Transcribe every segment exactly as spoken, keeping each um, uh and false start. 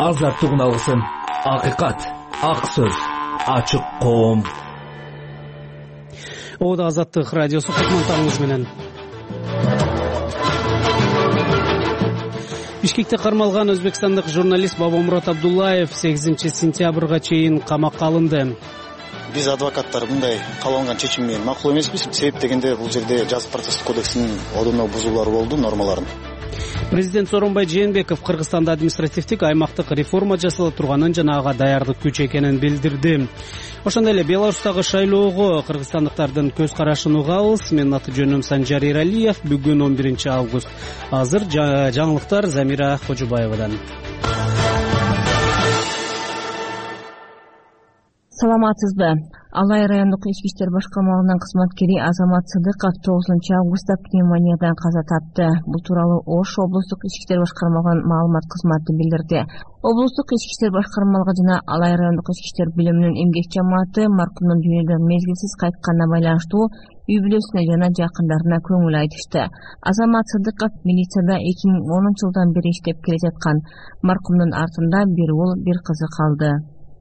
азаттык уналсын. Акыйкат, ак сөз, ачык коом. Ода Азаттык радиосу кутмантарыңыз менен. Бишкекте кармалган өзбекстандык журналист Бабомурат Абдуллаев сегизинчи сентябрга чейин камакка алынды. Биз адвокаттар мындай кабылган чечим менен макул эмеспиз. Себеп дегенде бул жерде жазык процесстик кодексинин одоно бузуулары болду, нормаларын. Президент Сооронбай Жээнбеков Кыргызстанда административдик аймактык реформа жасала турганын жана ага даярдык күч экенин билдирди. Ошондой эле Беларустагы шайлоого кыргызстандыктардын көз карашын угабыз. Менин аты жөнүм Санжар Эралиев. Бүгүн он биринчи август. Азыр жаңылыктар Замира Кожубаевадан. Саламатсызбы? Алай райондук ички иштер башкармалыгынын кызматкери Азамат Сыдыков тогузунчу августта пневмониядан каза тапты. Бул тууралуу Ош облустук ички иштер башкармалыгынын маалымат кызматы билдирди. Облустук ички иштер башкармалыгы жана Алай райондук ички иштер билиминин эмгек жамааты маркумдун дүйнөдөн мезгилсиз кайтканына байланыштуу үй бүлөсүнө жана жакындарына көңүл айтышты. Азамат Сыдыков милицияда эки миң онунчу жылдан бери иштеп келе жаткан. Маркумдун артында бир уул, бир кызы калды.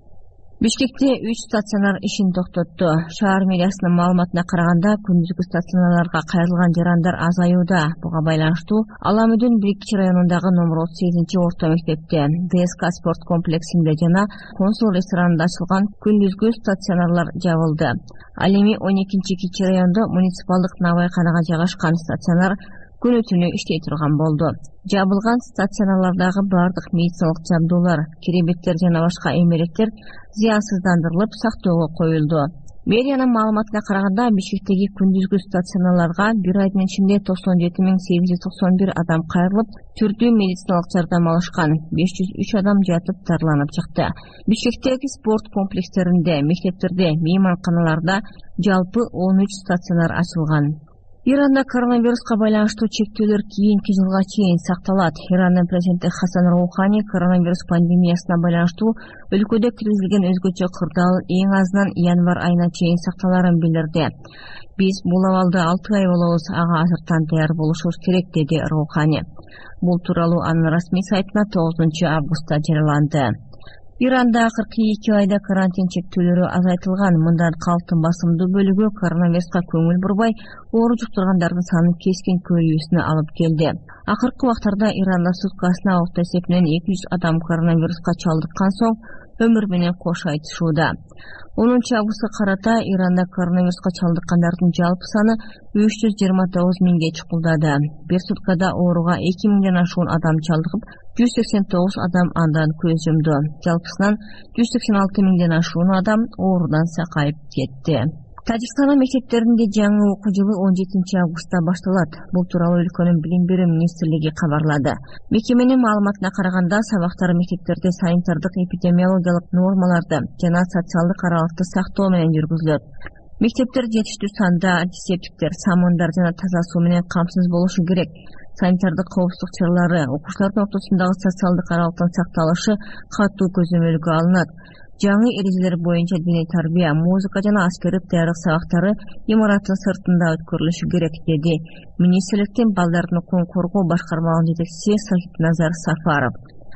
Бишкекте үч стационар ишин токтотту. Шаар мэриясынын маалыматына караганда, күндүзгү стационарларга кайрылган жарандар азаюуда. Буга байланыштуу Аламүдүн Бирикчи районундагы номер отуз сегизинчи орто мектепте, ДСК спорт комплексинде жана Консул ресторанында ачылган күндүзгү стационарлар жабылды. Ал эми он экинчи Кичи райондо муниципалдык набайканага жайгашкан стационар күнү түнү иштей турган болду. Жабылган стационарлардагы бардык медициналык жабдуулар, керебеттер жана башка эмереттер зыянсыздандырылып сактоого коюлду. Мэриянын маалыматына караганда, Бишкектеги күндүзгү стационарларга бир айдын ичинде токсон жети миң сегиз жүз токсон бир адам кайрылып, түрдүү медициналык жардам алышкан. беш жүз үч адам жатып дарыланып чыкты. Бишкектеги спорт комплекстеринде, мектептерде, мейманканаларда жалпы он үч стационар ачылган. Иранда коронавируска байланыштуу чектөөлөр кийинки жылга чейин сакталат. Ирандын президенти Хасан Роухани коронавирус пандемиясына байланыштуу өлкөдө киргизилген өзгөчө кырдаал эң азынан январь айына чейин сакталарын билдирди. Биз бул абалда алты ай болобуз, ага азыртан даяр болушубуз керек, деди Роухани. Бул тууралуу анын расмий сайтына тогузунчу августта жарыяланды. Иранда кырк эки айда карантин чектөөлөрү азайтылган. Мындан калктын басымдуу бөлүгү коронавируска көңүл бурбай, оору жуктургандардын саны кескин көбөйүүсүнө алып келди. Акыркы убактарда Иранда суткасына орто эсепинен эки жүз адам коронавируска чалдыккан соң өмүр менен кош айтышууда. онунчу августка карата Иранда коронавируска чалдыккандардын жалпы саны үч жүз жыйырма тогуз миңге чукулдады. Бир суткада ооруга эки миңден ашуун адам чалдыгып, жүз сексен тогуз адам андан көз жумду. Жалпысынан жүз сексен алты миңден ашуун адам оорудан сакайып кетти. Тажикстандын мектептеринде жаңы окуу жылы он жетинчи августта башталат. Бул тууралуу өлкөнүн билим берүү министрлиги кабарлады. Мекеменин маалыматына караганда, сабактар мектептерде санитардык эпидемиологиялык нормаларды жана социалдык аралыкты сактоо менен жүргүзүлөт. Мектептер жетиштүү санда антисептиктер, самындар жана таза суу менен камсыз болушу керек. Санитардык коопсуздук чаралары, окуучулардын ортосундагы социалдык аралыктын сакталышы катуу көзөмөлгө алынат. Жаңы эрежелер боюнча диний тарбия, музыка жана аскердик даярдык сабактары имараттын сыртында өткөрүлүшү керек, деди министрликтин балдардын укугун коргоо башкармалыгынын жетекчиси Сахипназар Сафаров.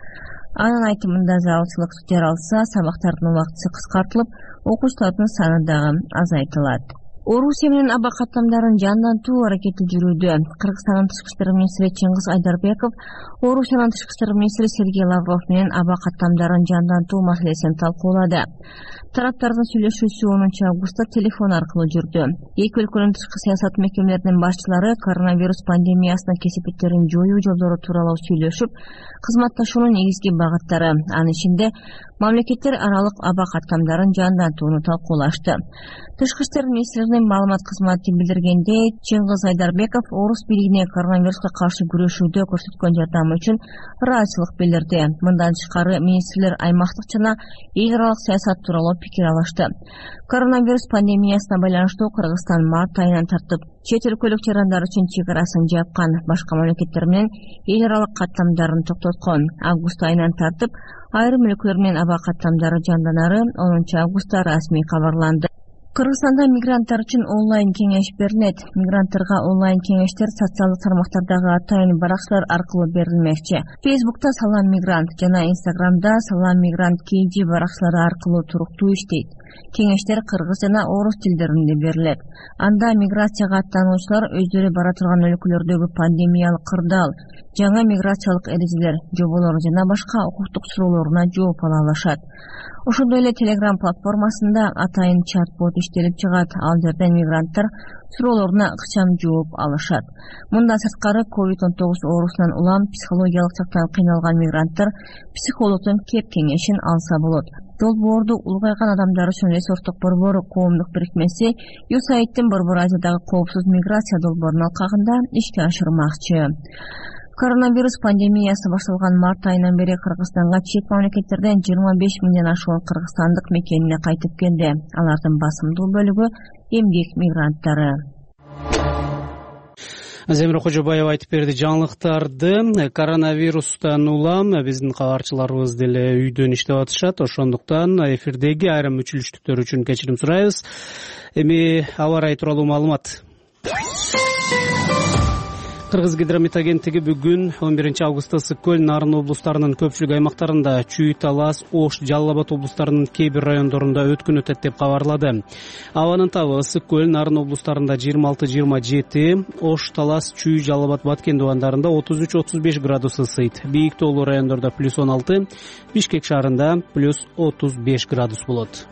Анын айтымында, залчылык жаралса, сабактардын убактысы кыскартылып, окуучулардын саны дагы азайтылат. Орусия менен аба каттамдарын жандантуу аракети жүрүүдө. Кыргызстандын тышкы иштер министри Чыңгыз Айдарбеков Орусиянын тышкы иштер министри Сергей Лавров менен аба каттамдарын жандантуу маселесин талкуулады. Тараптардын сүйлөшүүсү онунчу августта телефон аркылуу жүрдү. Эки өлкөнүн тышкы саясат мекемелеринин башчылары коронавирус пандемиясынын кесепеттерин жоюу жолдору тууралуу сүйлөшүп, кызматташуунун негизги багыттары, анын ичинде мамлекеттер аралык аба каттамдарын жандантууну талкуулашты. Тышкы иштер министрлигинин маалымат кызматы билдиргендей, Чыңгыз Айдарбеков орус бийлигине коронавируска каршы күрөшүүдө көрсөткөн жардамы үчүн ыраазычылык билдирди. Мындан тышкары министрлер аймактык жана эл аралык саясат тууралуу пикир алышты. Коронавирус пандемиясына байланыштуу Кыргызстан март айынан тартып чет өлкөлүк жарандар үчүн чек арасын жапкан, башка мамлекеттер менен эл аралык каттамдарын токтоткон. Август айынан тартып айрым өлкөлөр менен аба каттамдары жанданары онунчу августта расмий кабарланды. Кыргызстанда мигранттар үчүн онлайн кеңеш берилет. Мигранттарга онлайн кеңештер социалдык тармактардагы атайын баракчалар аркылуу берилмекчи. Фейсбукта Салам мигрант жана Инстаграмда Салам мигрант кей джи баракчалары аркылуу туруктуу иштейт. Кеңештер кыргыз жана орус тилдеринде берилет. Анда миграцияга аттануучулар өздөрү бара турган өлкөлөрдөгү пандемиялык кырдаал, жаңа миграциялык эрежелер, жоболор жана башка укуктук суроолоруна жооп ала алышат. Ошондой эле Telegram платформасында атайын чат-бот иштелип чыгат. Ал жерден мигранттар суроолоруна ыкчам жооп алышат. Мындан сырткары ковид он тогуз оорусунан улам психологиялык жактан кыйналган мигранттар психологдун кеп кеңешин алса болот. Долбоорду улгайган адамдар үчүн ресурстук борбору коомдук бирикмеси ю эс эй ай дин Борбор Азиядагы коопсуз миграция долбоорунун алкагында ишке ашырмакчы. Коронавирус пандемиясы башталган март айынан бери Кыргызстанга чет мамлекеттерден жыйырма беш миңден ашуун кыргызстандык мекенине кайтып келди. Алардын басымдуу бөлүгү эмгек мигранттары. Земира Кожобаева айтып берди жаңылыктарды. Коронавирустан улам биздин кабарчыларыбыз деле үйдөн иштеп атышат. Ошондуктан эфирдеги айрым мүчүлүштүктөр үчүн кечирим сурайбыз. Эми аба ырайы тууралуу маалымат. Кыргыз гидромет агенттиги бүгүн он биринчи августта Ысык көл, Нарын облустарынын көпчүлүк аймактарында, Чүй, Талас, Ош, Жалал Абад облустарынын кээ бир райондорунда өткөн өтөт деп кабарлады. Абанын табы Ысык көл, Нарын облустарында жыйырма алты жыйырма жети, Ош, Талас, Чүй, Жалал Абад, Баткен дубандарында отуз үч отуз беш градус ысыйт. Бийик тоолуу райондордо плюс он алты, Бишкек шаарында плюс отуз беш градус болот.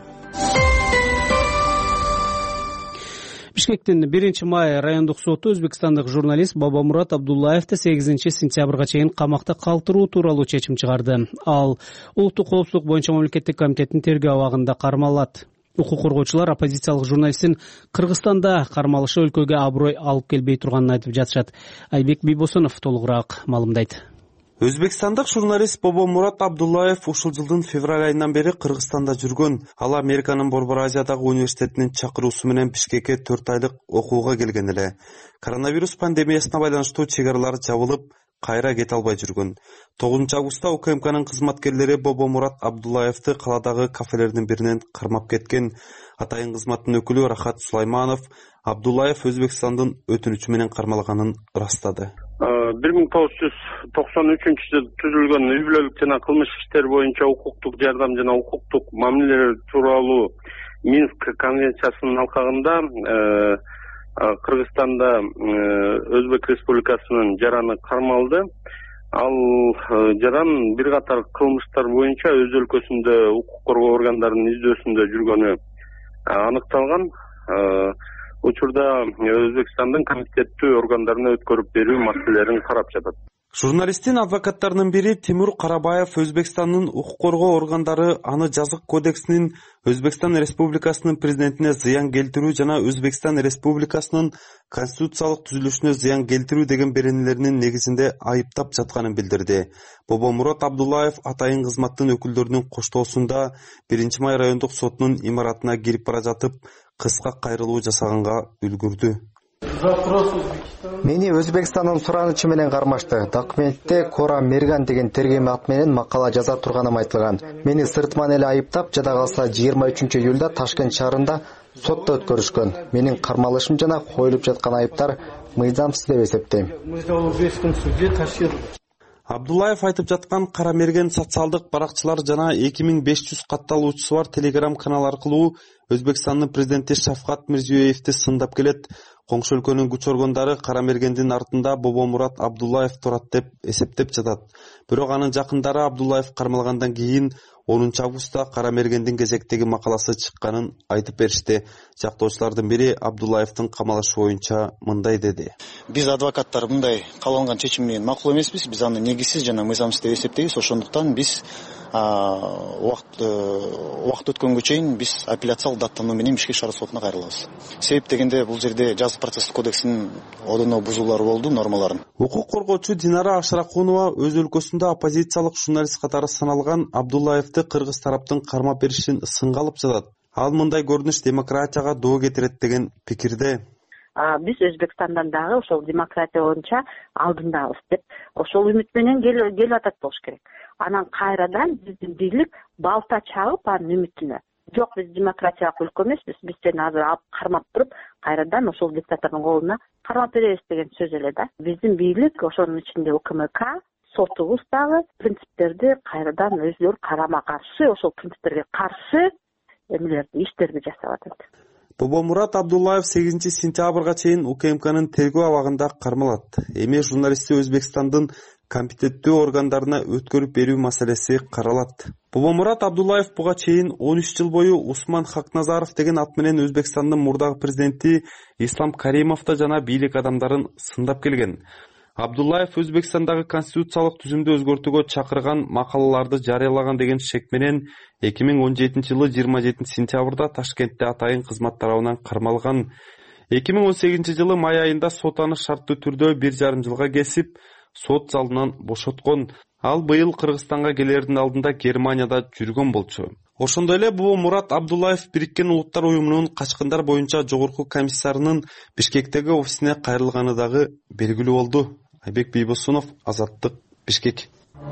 Бишкектин биринчи май райондук соту өзбекстандык журналист Бабамурат Абдуллаевди сегизинчи сентябрга чейин камакта калтыруу тууралуу чечим чыгарды. Ал улуттук коопсуздук боюнча мамлекеттик комитеттин тергөө абагында кармалат. Укук коргоочулар оппозициялык журналисттин Кыргызстанда кармалышы өлкөгө аброй алып келбей турганын айтып жатышат. Айбек Бийбосунов толугураак маалымдайт. Өзбекстандык журналист Бабамурат Абдуллаев ушул жылдын февраль айынан бери Кыргызстанда жүргөн. Ал Американын Борбор Азиядагы университетинин чакыруусу менен Бишкекке төрт айлык окууга келген эле. Коронавирус пандемиясына байланыштуу чек аралар жабылып, кайра кете албай жүргөн. тогузунчу августта У К М К'нын кызматкерлери Бабамурат Абдуллаевди каладагы кафелердин биринен кармап кеткен. Атайын кызматтын өкүлү Рахат Сулайманов Абдуллаев Өзбекстандын өтүнүчү менен кармалганын ырастады. бир миң тогуз жүз токсон үчүнчү жылы түзүлгөн үй бүлөлүк жана кылмыш иштер боюнча укуктук жардам жана укуктук мамилелер тууралуу Минск конвенциясынын алкагында Кыргызстанда Өзбек Республикасынын жараны кармалды. Ал жаран бир катар кылмыштар боюнча өз өлкөсүндө укук коргоо органдарынын издөөсүндө жүргөнү аныкталган. Учурда Өзбекстандын комитеттүү органдарына өткөрүп берүү маселелерин карап жатат. Журналисттин адвокаттарынын бири Тимур Карабаев Өзбекстандын укук коргоо органдары аны жазык кодексинин Өзбекстан Республикасынын президентине зыян келтирүү жана Өзбекстан Республикасынын конституциялык түзүлүшүнө зыян келтирүү деген беренелеринин негизинде айыптап жатканын билдирди. Бабамурат Абдуллаев атайын кызматтын өкүлдөрүнүн коштоосунда биринчи май райондук сотунун имаратына кирип бара жатып кыска кайрылуу жасаганга үлгүрдү. Мени Өзбекстандын суранычы менен кармашты. Документте Кора Мерган деген тергөө ат менен макала жаза турганым айтылган. Мени сыртман эле айыптап, жада калса жыйырма үчүнчү июлда Ташкент шаарында сотто өткөрүшкөн. Менин кармалышым жана коюлуп жаткан айыптар мыйзамсыз деп эсептейм. Абдуллаев айтып жаткан Кара Мерген социалдык баракчылар жана эки миң беш жүз катталуучусу бар Telegram канал аркылуу Өзбекстандын президенти Шавкат Мирзиёевди сындап келет. Коңшу өлкөнүн күч органдары Кара Мергендин артында Бабамурат Абдуллаев турат деп эсептеп жатат. Бирок анын жакындары Абдуллаев кармалгандан кийин онунчу августта Кара Мергендин кезектеги макаласы чыкканын айтып беришти. Жактоочулардын бири Абдуллаевдин камалышы боюнча мындай деди. Биз адвокаттар мындай кабыл чечим менен макул эмеспиз. Биз аны негизсиз жана мыйзамсыз деп эсептейбиз. Ошондуктан биз убакыт убакыт өткөнгө чейин биз апелляциялык даттануу менен Бишкек шаар сотуна кайрылабыз. Себеп дегенде бул жерде жазык процесстик кодексинин одоно бузуулары болду, нормаларын. Укук коргоочу Динара Ашракунова өз өлкөсүндө оппозициялык журналист катары саналган Абдуллаевди кыргыз тараптын кармап беришин сынга алып жатат. Ал мындай көрүнүш демократияга доо кетирет деген пикирде. Биз Өзбекстандан дагы ошол демократия боюнча алдындабыз деп ошол үмүт менен келип атат болуш керек. Анан кайрадан биздин бийлик балта чагып анын үмүтүнө жок биз демократиялык өлкө эмеспиз, биз сени азыр алып кармап туруп кайрадан ошол диктатордун колуна кармап беребиз деген сөз эле да. Биздин бийлик, ошонун ичинде УКМК, сотубуз дагы принциптерди кайрадан өздөрү карама каршы, ошол принциптерге каршы эмелерди, иштерди жасап атат. Бобомурат Абдуллаев сегизинчи сентябрга чейин УКМКнын тергөө абагында кармалат. Эми журналистти Өзбекстандын компетенттүү органдарына өткөрүп берүү маселеси каралат. Бобомурат Абдуллаев буга чейин он үч жыл бою Усман Хакназаров деген ат менен Өзбекстандын мурдагы президенти Ислам Каримовду жана бийлик адамдарын сындап келген. Абдуллаев Өзбекстандагы конституциялык түзүмдү өзгөртүүгө чакырган макалаларды жарыялаган деген шек менен эки миң он жетинчи жылы жыйырма жетинчи сентябрда Ташкентте атайын кызмат тарабынан кармалган. эки миң он сегизинчи жылы май айында сот аны шарттуу түрдө бир жарым жылга кесип, сот залынан бошоткон. Ал быйыл Кыргызстанга келердин алдында Германияда жүргөн болчу. Ошондой эле Бобомурат Абдуллаев Бириккен Улуттар уюмунун качкындар боюнча жогорку комиссарынын Бишкектеги офисине кайрылганы дагы белгилүү болду. Айбек Бийбосунов, Азаттык, Бишкек.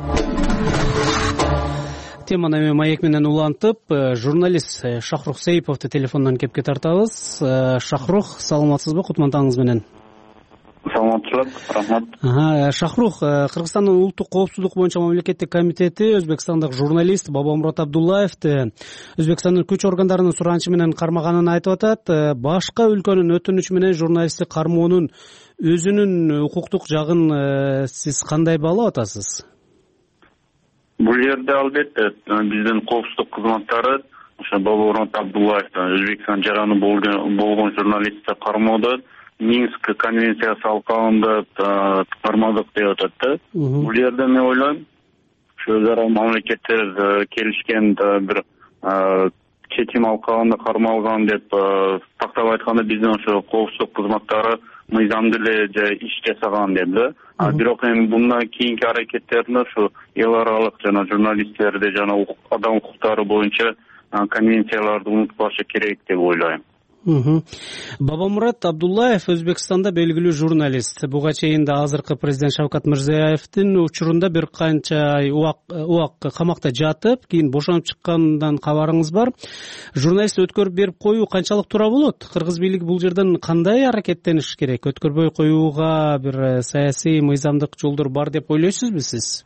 Теманы эми маек менен улантып, журналист Шахрух Сейповду телефондон кепке тартабыз. Шахрух, саламатсызбы? Кутмандагыңыз менен. Саламатчылык, рахмат. Шахрух, Кыргызстандын улуттук коопсуздук боюнча мамлекеттик комитети өзбекстандык журналист Бобомурат Абдуллаевди Өзбекстандын күч органдарынын суранычы менен кармаганын айтып атат. Башка өлкөнүн өтүнүчү менен журналистти кармоонун өзүнүн укуктук жагын сиз кандай баалап атасыз? Бул жерде албетте биздин коопсуздук кызматтары ошо Бобомурат Абдуллаевди Өзбекстан жараны болгон журналистти кармоодо Минск конвенциясы алкагында кармадык деп атат да. Бул жерде мен ойлойм, ошо өз ара мамлекеттер келишкен бир чечим алкагында кармалган деп тактап айтканда биздин ошо коопсуздук кызматтары мыйзамдуу эле иш жасаган деп да. А бирок эми мындан кийинки аракеттерин ошо эл аралык жана журналисттерди жана адам укуктары боюнча конвенцияларды унутпашы керек деп ойлойм. Бобомурат Абдуллаев Өзбекстанда белгилүү журналист. Буга чейин да азыркы президент Шавкат Мирзиёевдин учурунда бир канча убак камакта жатып, кийин бошоноп чыккандан кабарыңыз бар. Журналист өткөрүп берип коюу канчалык туура болот? Кыргыз бийлиги бул жерден кандай аракеттениш керек? Өткөрбөй коюуга бир саясий, мыйзамдык жолдор бар деп ойлойсузбу сиз?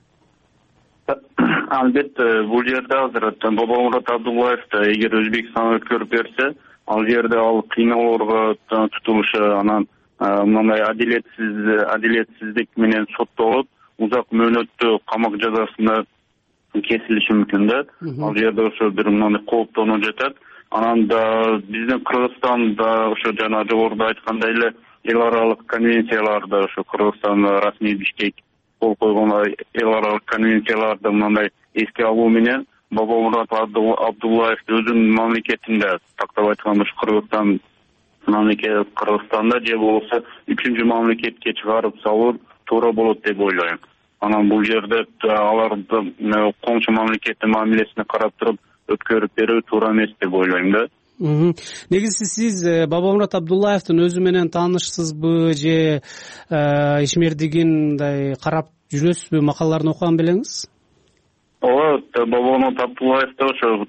Албетте, бул жерде азыр Бобомурат Абдуллаевди эгер Өзбекстанга өткөрүп берсе, ал жерде ал кыйноолорго тутулушу, анан мындай адилетсиз адилетсиздик менен соттолуп, узак мөөнөттүү камак жазасына кесилиши мүмкүн да. Ал жерде ошо бир мындай кооптонуу жатат. Анан да биздин Кыргызстанда ошо жана жогоруда айткандай эле эл аралык конвенцияларды ошо Кыргызстан расмий Бишкек кол койгон эл аралык конвенцияларды мындай эске алуу менен Бобомурат Абдуллаев өзүнүн мамлекетинде, тактап айтканда Кыргызстан мамлекети Кыргызстанда же болбосо үчүнчү мамлекетке чыгарып салуу туура болот деп ойлойм. Анан бул жерде аларды коңшу мамлекеттин мамилесине карап туруп өткөрүп берүү туура эмес деп ойлойм да. Негизи сиз Бобомурат Абдуллаевдин өзү менен таанышсызбы же ишмердигин карап жүрөсүзбү, макалаларын окуган белеңиз? Ооба, Бобомурат Абдуллаевди ошо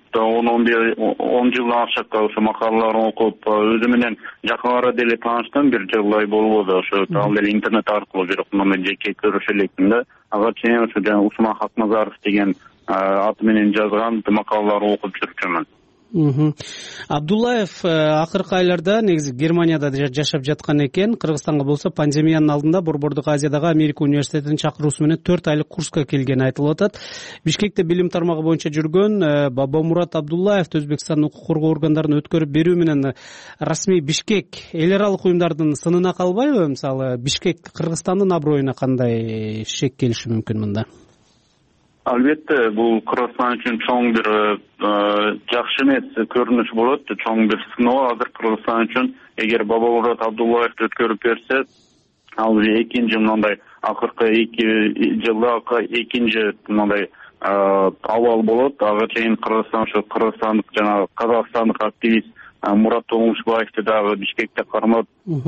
он жылдан ашык ошо макалаларын окуп, өзү менен жакын арада эле тааныштым, бир жылдай болбоду. Ошо ал эле интернет аркылуу, бирок мындай жеке көрүшө элекмин да. Ага чейин ошо жана Усман Хакназаров деген аты менен жазган макалаларын окуп жүрчүмүн. Абдуллаев акыркы айларда негизи Германияда жашап жаткан экен. Кыргызстанга болсо пандемиянын алдында Борбордук Азиядагы Америка университетинин чакыруусу менен төрт айлык курска келгени айтылып атат. Бишкекте билим тармагы боюнча жүргөн Бобомурат Абдуллаев Өзбекстандын укук коргоо органдарына өткөрүп берүү менен расмий Бишкек эл аралык уюмдардын сынына калбайбы? Мисалы, Бишкек Кыргызстандын аброюна кандай шек келиши мүмкүн мында? Албетте, бул Кыргызстан үчүн чоң бир жакшы эмес көрүнүш болот, чоң бир сыноо. Азыр Кыргызстан үчүн эгер Бобомурат Абдуллаевди өткөрүп берсе, ал экинчи мындай акыркы эки жылда экинчи мындай абал болот. Ага чейин Кыргызстан ошо кыргызстандык жана казакстандык активист Мурат Томушбаевди дагы Бишкекте кармап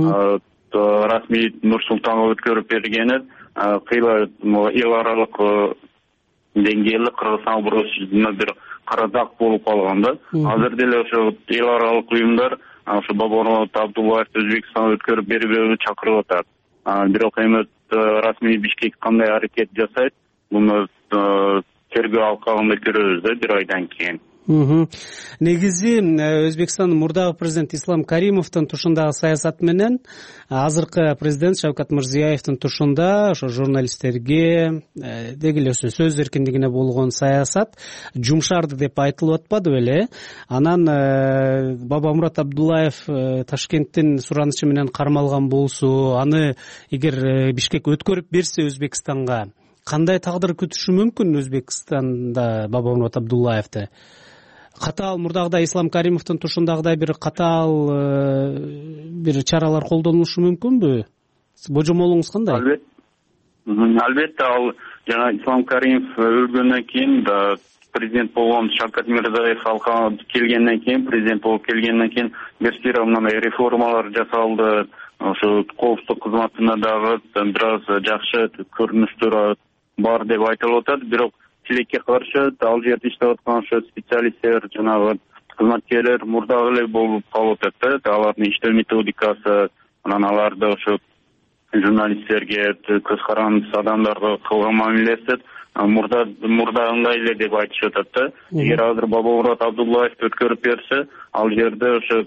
расмий Нур-Султанга өткөрүп бергени кыйла эл аралык деңгээлде Кыргызстан бурусуна бир кара дак болуп калган да. Азыр деле ошо эл аралык уюмдар ошо Бобомурат Абдуллаевди Өзбекстанга өткөрүп бербөөгө чакырып атат. Бирок эми расмий Бишкек кандай аракет жасайт, муну тергөө алкагында көрөбүз да бир айдан кийин. Негизи Өзбекстандын мурдагы президент Ислам Каримовдун тушундагы саясаты менен азыркы президент Шавкат Мирзиёевдин тушунда ошо журналисттерге деги эле сөз эркиндигине болгон саясат жумшарды деп айтылып атпады беле? Анан Бобомурат Абдуллаев Ташкенттин суранычы менен кармалган болсо, аны эгер Бишкек өткөрүп берсе Өзбекстанга кандай тагдыр күтүшү мүмкүн Өзбекстанда Бобомурат Абдуллаевди? Катаал мурдагыдай Ислам Каримовдун тушундагыдай бир катаал бир чаралар колдонулушу мүмкүнбү? Божомолуңуз кандай? Албетте. Албетте, ал жана Ислам Каримов өлгөндөн кийин президент болгон Шавкат Мирзиёев алкага келгенден кийин, президент болуп келгенден кийин бир сыйра мындай реформалар жасалды. Ошо коопсуздук кызматында дагы бир аз жакшы көрүнүштөр бар деп айтылып атат. Бирок тилекке каршы ал жерде иштеп аткан ошо специалисттер, жанагы кызматкерлер мурдагы эле болуп калып атат да. Алардын иштөө методикасы, анан аларды ошо журналисттерге, көз карандысыз адамдарга кылган мамилеси мурда мурдагындай эле деп айтышып атат да. Эгер азыр Бобомурат Абдуллаевди өткөрүп берсе, ал жерде ошо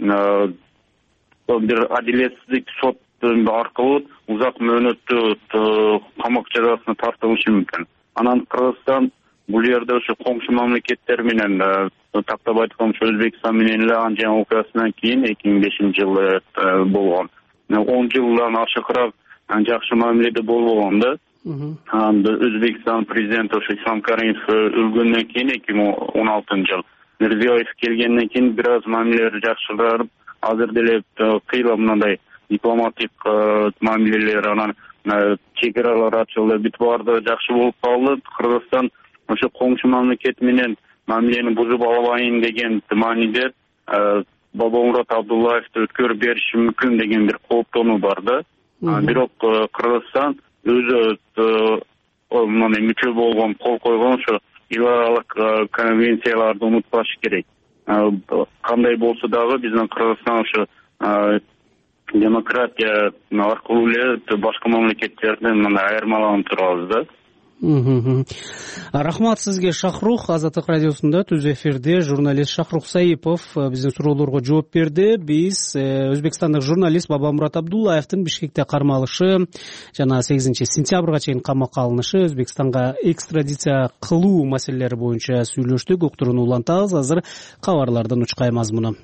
бир адилетсиздик сот аркылуу узак мөөнөттүү камак жазасына тартылышы мүмкүн. Анан Кыргызстан бул жерде ошо коңшу мамлекеттер менен тактап айтканда Өзбекстан менен эле Анжан окуясынан кийин эки миң бешинчи жылы болгон. он жылдан ашыгыраак жакшы мамиледе болбогон да. Анда Өзбекстан президенти ошо Ислам Каримов өлгөндөн кийин эки миң он алтынчы жыл Мирзиёев келгенден кийин бир аз мамилелер жакшырып, азыр деле кыйла мындай дипломатик мамилелер, анан чек аралар ачылды, бүт баары жакшы болуп калды. Кыргызстан ошо коңшу мамлекет менен мамилени бузуп албайын деген мааниде Бобомурат Абдуллаевди өткөрүп бериши мүмкүн деген бир кооптонуу бар да. Бирок Кыргызстан өзү мындай мүчө болгон, кол койгон ошо эл аралык конвенцияларды унутпаш керек. Кандай болсо дагы биздин Кыргызстан ошо демократия аркылуу эле башка мамлекеттерден мындай айырмаланып турабыз да. Рахмат сизге, Шахрух. Азаттык радиосунда түз эфирде журналист Шахрух Саипов биздин суроолорго жооп берди. Биз өзбекстандык журналист Бобомурат Абдуллаевдин Бишкекте кармалышы жана сегизинчи сентябрга чейин камакка алынышы, Өзбекстанга экстрадиция кылуу маселелери боюнча сүйлөштүк. Уктурууну улантабыз. Азыр кабарлардын учкай мазмуну.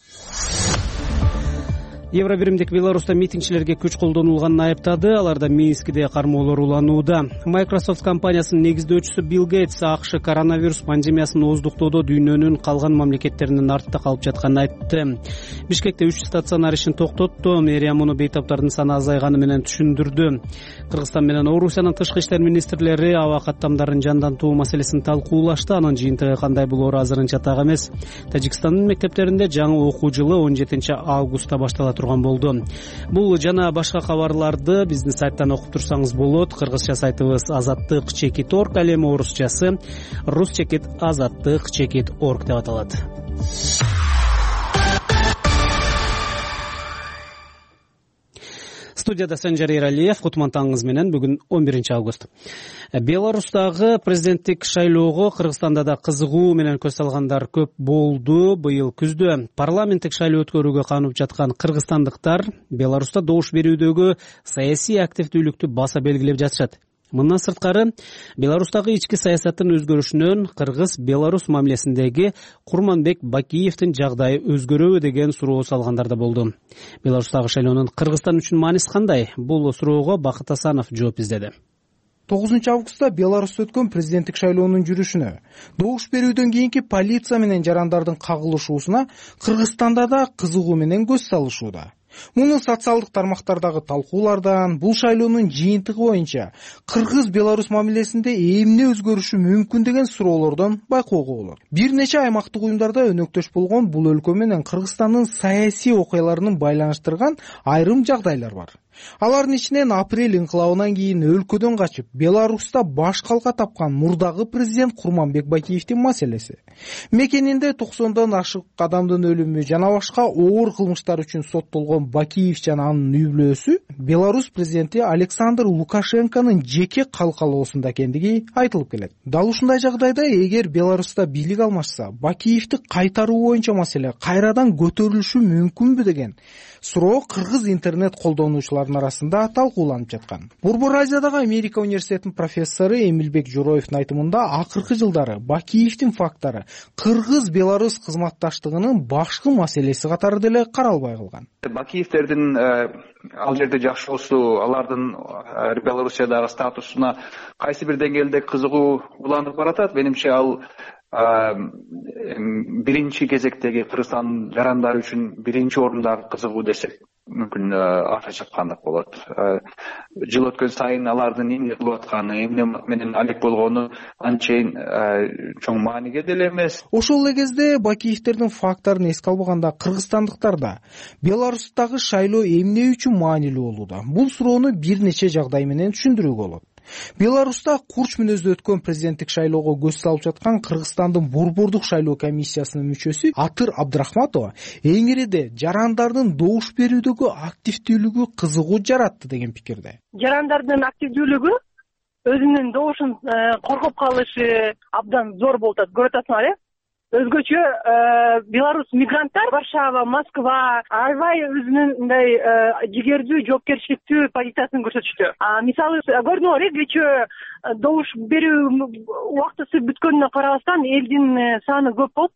Евробиримдик Беларуста митингчилерге күч колдонулганын айыптады. Аларда Минскиде кармоолор уланууда. Microsoft компаниясынын негиздөөчүсү Билл Гейтс АКШ коронавирус пандемиясын ооздуктоодо дүйнөнүн калган мамлекеттеринен артта калып жатканын айтты. Бишкекте үч стационар ишин токтотту. Мэрия муну бейтаптардын саны азайганы менен түшүндүрдү. Кыргызстан менен Орусиянын тышкы иштер министрлери аба каттамдарын жандантуу маселесин талкуулашты. Анын жыйынтыгы кандай болоору азырынча так эмес. Тажикстандын мектептеринде жаңы окуу жылы он жетинчи августта башталат турган болду. Бул жана башка кабарларды биздин сайттан окуп турсаңыз болот. Кыргызча сайтыбыз азаттык чекит орг, ал эми орусчасы рус чекит азаттык чекит орг деп аталат. Студияда Санжар Эралиев, кутман таңыңыз менен. Бүгүн он биринчи август. Беларустагы президенттик шайлоого Кыргызстанда да кызыгуу менен көз салгандар көп болду. Быйыл күздө парламенттик шайлоо өткөрүүгө канып жаткан кыргызстандыктар Беларуста добуш берүүдөгү саясий активдүүлүктү баса белгилеп жатышат. Мындан сырткары, Беларустагы ички саясаттын өзгөрүшүнөн Кыргыз-Беларус мамилесиндеги Курманбек Бакиевдин жагдайы өзгөрөбү деген суроо салгандар да болду. Беларустагы шайлоонун Кыргызстан үчүн мааниси кандай? Бул суроого Бакыт Асанов жооп издеди. тогузунчу августта Беларусьта өткөн президенттик шайлоонун жүрүшүнө, добуш берүүдөн кийинки полиция менен жарандардын кагылышуусуна Кыргызстанда да кызыгуу менен көз салышууда. Муну социалдык тармактардагы талкуулардан бул шайлоонун жыйынтыгы боюнча Кыргыз-Беларус мамилесинде эмне өзгөрүшү мүмкүн деген суроолордон байкоого болот. Бир нече аймактык уюмдарда өнөктөш болгон бул өлкө менен Кыргызстандын саясий окуяларынын байланыштырган айрым жагдайлар бар. Алардын ичинен апрель инкылабынан кийин өлкөдөн качып Беларуста баш калка тапкан мурдагы президент Курманбек Бакиевдин маселеси. Мекенинде токсондон ашык адамдын өлүмү жана башка оор кылмыштар үчүн соттолгон Бакиев жана анын үй бүлөсү Беларусь президенти Александр Лукашенконун жеке калкалоосунда экендиги айтылып келет. Дал ушундай жагдайда эгер Беларуста бийлик алмашса, Бакиевди кайтаруу боюнча маселе кайрадан көтөрүлүшү мүмкүнбү деген суроо кыргыз интернет колдонуучуларынын арасында талкууланып жаткан. Борбор Азиядагы Америка университетинин профессору Эмилбек Жороевдин айтымында акыркы жылдары Бакиевдин фактары кыргыз-беларус кызматташтыгынын башкы маселеси катары деле каралбай калган. Бакиевдердин ал жерде жашоосу, алардын Белоруссиядагы статусуна кайсы бир деңгээлде кызыгуу уланып баратат. Менимче ал биринчи кезектеги Кыргызстан жарандары үчүн биринчи орундагы кызыгуу десек мүмкүн ата чапкандык болот. Жыл өткөн сайын алардын эмне кылып атканы, эмне менен алек болгону анчейин чоң мааниге деле эмес. Ошол эле кезде Бакиевдердин фактарын эске албаганда кыргызстандыктарда Беларустагы шайлоо эмне үчүн маанилүү болууда? Бул суроону бир нече жагдай менен түшүндүрүүгө болот. Беларуста курч мүнөздө өткөн президенттик шайлоого көз салып жаткан Кыргызстандын борбордук шайлоо комиссиясынын мүчөсү Атыр Абдрахматова эң ириде жарандардын добуш берүүдөгү активдүүлүгү кызыгуу жаратты деген пикирде. Жарандардын активдүүлүгү өзүнүн добушун коргоп калышы абдан зор болуп атат. Көрүп атасыңар, э? Өзгөчө белорус мигранттар Варшава, Москва аябай өзүнүн мындай жигердүү, жоопкерчиликтүү позициясын көрсөтүштү. Мисалы көрдүңөр, э, кечээ добуш берүү убактысы бүткөнүнө карабастан элдин саны көп болуп,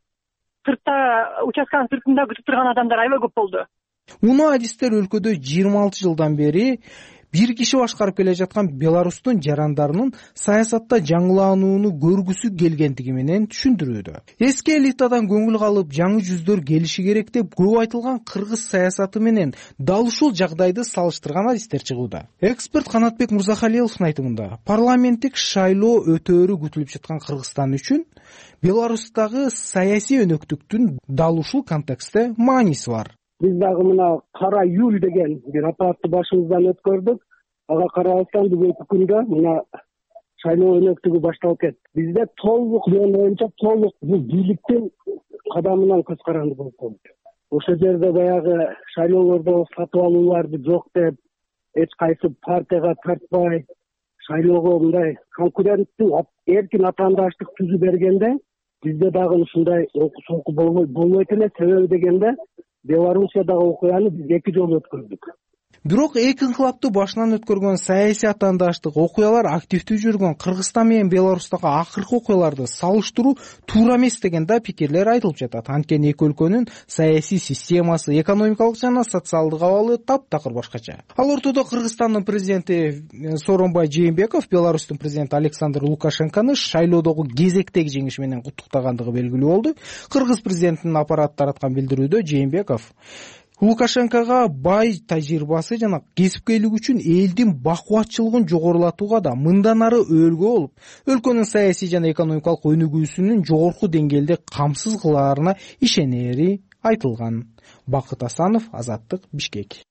сыртта участканын сыртында күтүп турган адамдар аябай көп болду. Муну адистер өлкөдө жыйырма алты жылдан бери бир киши башкарып келе жаткан Беларустун жарандарынын саясатта жаңыланууну көргүсү келгендиги менен түшүндүрүүдө. Эски элитадан көңүл калып, жаңы жүздөр келиши керек деп көп айтылган кыргыз саясаты менен дал ушул жагдайды салыштырган адистер чыгууда. Эксперт Канатбек Мырзахалиловдун айтымында, парламенттик шайлоо өтөөрү күтүлүп жаткан Кыргызстан үчүн Беларустагы саясий өнөктүктүн дал ушул контекстте мааниси бар. Биз дагы мына кара июль деген бир аппаратты башыбыздан өткөрдүк. Ага карабастан бүгүнкү күндө мына шайлоо өнөктүгү башталып кетти. Бизде толук мен оюмча толук бул бийликтин кадамынан көз каранды болуп калды. Ошол жерде баягы шайлоолордо сатып алууларды жок деп, эч кайсы партияга тартпай, шайлоого мындай конкуренттүү эркин атаандаштык түзүп бергенде, бизде дагы ушундай окуу болбойт эле. Себеби дегенде Белоруссиядагы окуяны биз эки жолу өткөрдүк. Бирок эки инкылапты башынан өткөргөн саясий атаандаштык окуялар активдүү жүргөн Кыргызстан менен Беларустагы акыркы окуяларды салыштыруу туура эмес деген да пикирлер айтылып жатат. Анткени эки өлкөнүн саясий системасы, экономикалык жана социалдык абалы таптакыр башкача. Ал ортодо Кыргызстандын президенти Сооронбай Жээнбеков Беларустун президенти Александр Лукашенкону шайлоодогу кезектеги жеңиши менен куттуктагандыгы белгилүү болду. Кыргыз президентинин аппараты тараткан билдирүүдө Жээнбеков Лукашенкого бай тажрыйбасы жана кесипкейлиги үчүн элдин бакубатчылыгын жогорулатууга да мындан ары өөлгө болуп, өлкөнүн саясий жана экономикалык өнүгүүсүнүн жогорку деңгээлде камсыз кылаарына ишенери айтылган. Бакыт Асанов, Азаттык, Бишкек.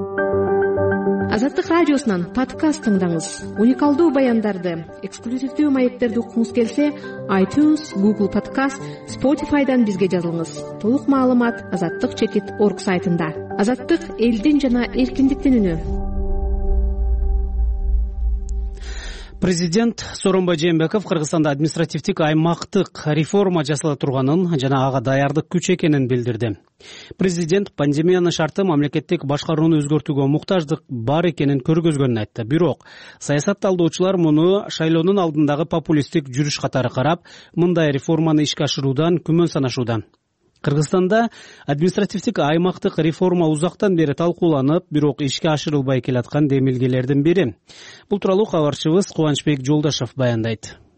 Азаттык радиосунан подкаст тыңдаңыз. Уникалдуу баяндарды, эксклюзивдүү маектерди уккуңуз келсе, iTunes, Google Podcast, Spotify'дан бизге жазылыңыз. Толук маалымат азаттык чекит орг сайтында. Азаттык — элдин жана эркиндиктин үнү. Президент Сооронбай Жээнбеков Кыргызстанда административдик аймактык реформа жасала турганын жана ага даярдык күч экенин билдирди. Президент пандемиянын шарты мамлекеттик башкарууну өзгөртүүгө муктаждык бар экенин көргөзгөнүн айтты. Бирок саясат талдоочулар муну шайлоонун алдындагы популисттик жүрүш катары карап, мындай реформаны ишке ашыруудан күмөн санашууда. Кыргызстанда административдик аймактык реформа узактан бери талкууланып, бирок ишке ашырылбай келаткан демилгелердин бири. Бул тууралуу кабарчыбыз Кубанычбек Жолдошов баяндайт.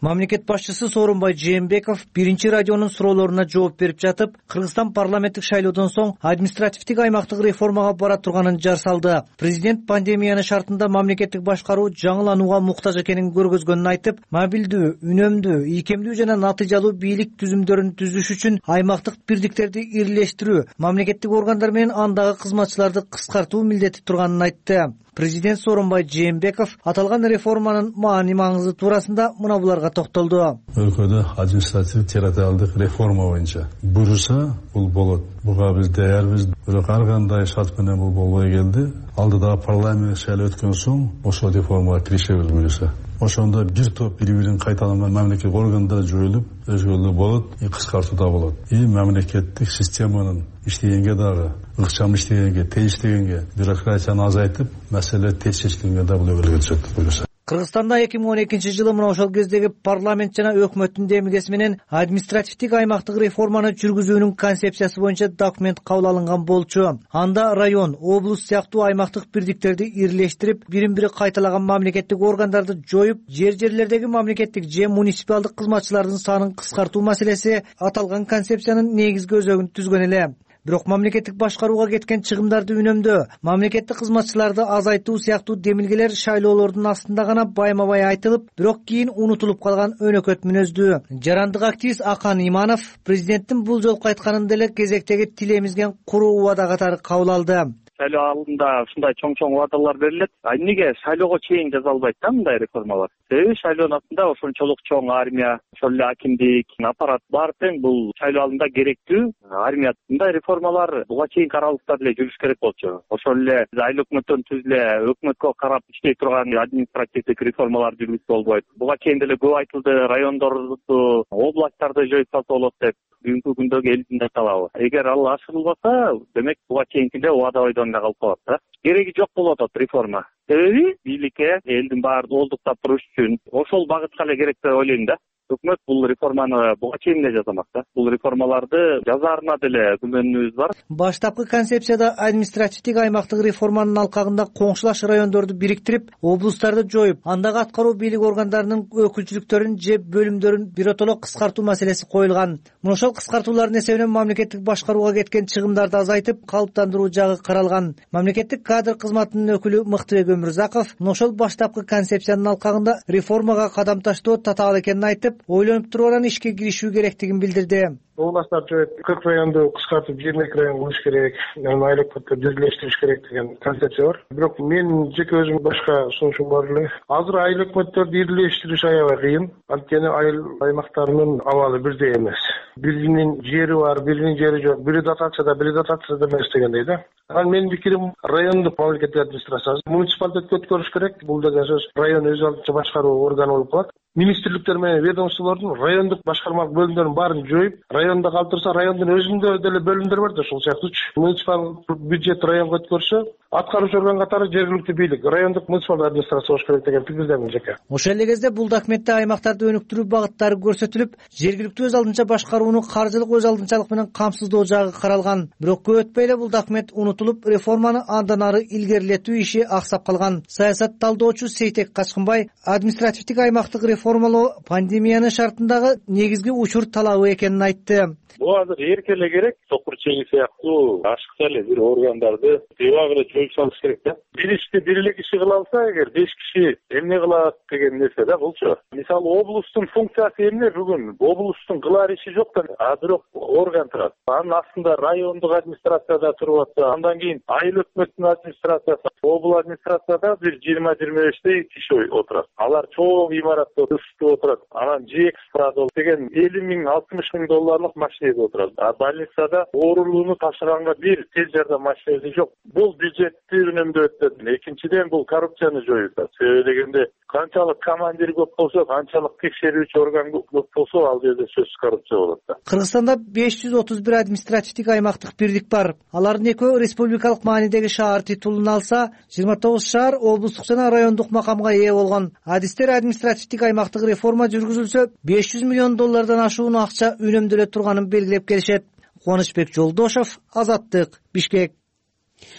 Мамлекет башчысы Сооронбай Жээнбеков биринчи радионун суроолоруна жооп берип жатып, Кыргызстан парламенттик шайлоодон соң административдик аймактык реформага бара турганын жар салды. Президент пандемиянын шартында мамлекеттик башкаруу жаңыланууга муктаж экенин көргөзгөнүн айтып, мобилдүү, үнөмдүү, ийкемдүү жана натыйжалуу бийлик түзүмдөрүн түзүш үчүн аймактык бирдиктерди ирилештирүү, мамлекеттик органдар менен андагы кызматчыларды кыскартуу милдети турганын айтты. Президент Сооронбай Жээнбеков аталган реформанын маани маңызы туурасында мына буларга токтолду. Өлкөдө административдик территориалдык реформа боюнча буюрса бул болот. Буга биз даярбыз. Бирок ар кандай шарт менен бул болбой келди. Алдыда парламент шайлоо өткөн соң ошол реформага киришебиз буюрса. Ошондо бир топ бири-бирин кайталаман мамлекеттик органдар жоюлуп, өзгөртүү болот, кыскартуу да болот. И мамлекеттик системанын иштегенге дагы, ыкчам иштегенге, тез иштегенге, бюрократияны азайтып, маселе тез чечилгенге да бул өбөлгө түшөт буюрса. Кыргызстанда эки миң он экинчи жылы мына ошол кездеги парламент жана өкмөттүн демилгеси менен административдик аймактык реформаны жүргүзүүнүн концепциясы боюнча документ кабыл алынган болчу. Анда район, облус сыяктуу аймактык бирдиктерди ирилештирип, бирин-бири кайталаган мамлекеттик органдарды жоюп, жер-жерлердеги мамлекеттик же муниципалдык кызматчылардын санын кыскартуу маселеси аталган концепциянын негизги өзөгүн түзгөн эле. Бирок мамлекеттик башкарууга кеткен чыгымдарды үнөмдөө, мамлекеттик кызматчыларды азайтуу сыяктуу демилгелер шайлоолордун астында гана байма-бай айтылып, бирок кийин унутулуп калган өнөкөт мүнөздүү. Жарандык активист Акан Иманов президенттин бул жолку айтканын деле кезектеги тилемизген куруу убада катары кабыл алды. Шайлоо алдында ушундай чоң-чоң убадалар берилет. А эмнеге шайлоого чейин жаза албайт да мындай реформалар? Себеби шайлоонун астында ошончолук чоң армия, ошол эле акимдик, аппарат бар тең бул шайлоо алдында керектүү армия. Мындай реформалар буга чейинки аралыкта деле жүрүш керек болчу. Ошол эле айыл өкмөттөн түз эле өкмөткө карап иштей турган административдик реформалар жүргүзүп болбойт. Буга чейин деле көп айтылды, райондорду, областтарды жоюп салса болот деп. Бүгүнкү күндөгү элдин талабы. Эгер ал ашырылбаса, демек буга чейинки эле убада ойдон калып калат да. Кереги жок болуп атат реформа. Себеби бийликке элдин баарын олдуктап туруш үчүн ошол багытка эле керек деп ойлойм да. Өкмөт бул реформаны буга чейин эле жазамак да. Бул реформаларды жазаарына деле күмөнүбүз бар. Баштапкы концепцияда административдик аймактык реформанын алкагында коңшулаш райондорду бириктирип, облустарды жоюп, андагы аткаруу бийлик органдарынын өкүлчүлүктөрүн же бөлүмдөрүн биротоло кыскартуу маселеси коюлган. Мына ошол кыскартуулардын эсебинен мамлекеттик башкарууга кеткен чыгымдарды азайтып, калыптандыруу жагы каралган. Мамлекеттик кадр кызматынын өкүлү Мыктыбек Өмүрзаков мына ошол баштапкы концепциянын алкагында реформага кадам таштоо татаал экенин айтып, ойлонуп туруп анан ишке киришүү керектигин билдирди. Областар жоюп, кырк районду кыскартып жыйырма эки район кылыш керек, айыл өкмөттөрдү ирилештириш керек деген концепция бар. Бирок менин жеке өзүм башка сунушум бар эле. Азыр айыл өкмөттөрдү ирилештириш аябай кыйын. Анткени айыл аймактарынын абалы бирдей эмес. Биринин жери бар, биринин жери жок. Бири дотацияда, бири дотацияда эмес дегендей да. Анан менин пикирим, райондук мамлекеттик администрациясы муниципалитетке өткөрүш керек. Бул деген сөз район өз алдынча башкаруу органы болуп калат. Министрликтер менен ведомстволордун райондук башкармалык бөлүмдөрүн баарын жоюп, райондо калтырса, райондун өзүндө деле бөлүмдөр бар да, ошол сыяктуучу. Муниципал бюджет районго өткөрсө, аткаруучу орган катары жергиликтүү бийлик, райондук муниципалдык администрация болуш керек деген пикирдемин жеке. Ошол эле кезде бул документте аймактарды өнүктүрүү багыттары көрсөтүлүп, жергиликтүү өз алдынча башкарууну каржылык өз алдынчалык менен камсыздоо жагы каралган. Бирок көп өтпөй эле бул документ унутулуп, реформаны андан ары илгерилетүү иши аксап калган. Саясат талдоочу Сейтек Качкынбай административдик аймактык реформалоо пандемиянын шартындагы негизги учур талабы экенин айтты. Бул азыр эрке эле керек. Сокур чеги сыяктуу ашыкча эле бир органдарды тебак эле жоюп салыш керек да. Бир ишти бир эле киши кыла алса, эгер беш киши эмне кылат деген нерсе да булчу. Мисалы облустун функциясы эмне бүгүн? Облустун кылар иши жок да, а бирок орган турат. Анын астында райондук администрацияда туруп атса, андан кийин айыл өкмөттүнүн администрациясы, облус администрацияда бир жыйырма жыйырма бештей киши отурат. Алар чоң имаратта ысытып отурат. Анан ЖЭК деген элүү миң алтымыш миң долларлык машинеде отурат. А больницада оорулууну ташыганга бир тез жардам машинеси жок. Бул бюджетти үнөмдөп өтөт. Экинчиден бул коррупцияны жоюп атат. Себеби дегенде канчалык командир көп болсо, канчалык текшерүүчү орган көп болсо, ал жерде сөзсүз коррупция болот да. Кыргызстанда беш жүз отуз бир административдик аймактык бирдик бар. Алардын экөө республикалык маанидеги шаар титулун алса, жыйырма тогуз шаар облустук жана райондук макамга ээ болгон. Адистер административдик аймактык реформа жүргүзүлсө, беш жүз миллион доллардан ашуун акча үнөмдөлө турганын белгилеп келишет. Кубанычбек Жолдошов, Азаттык, Бишкек.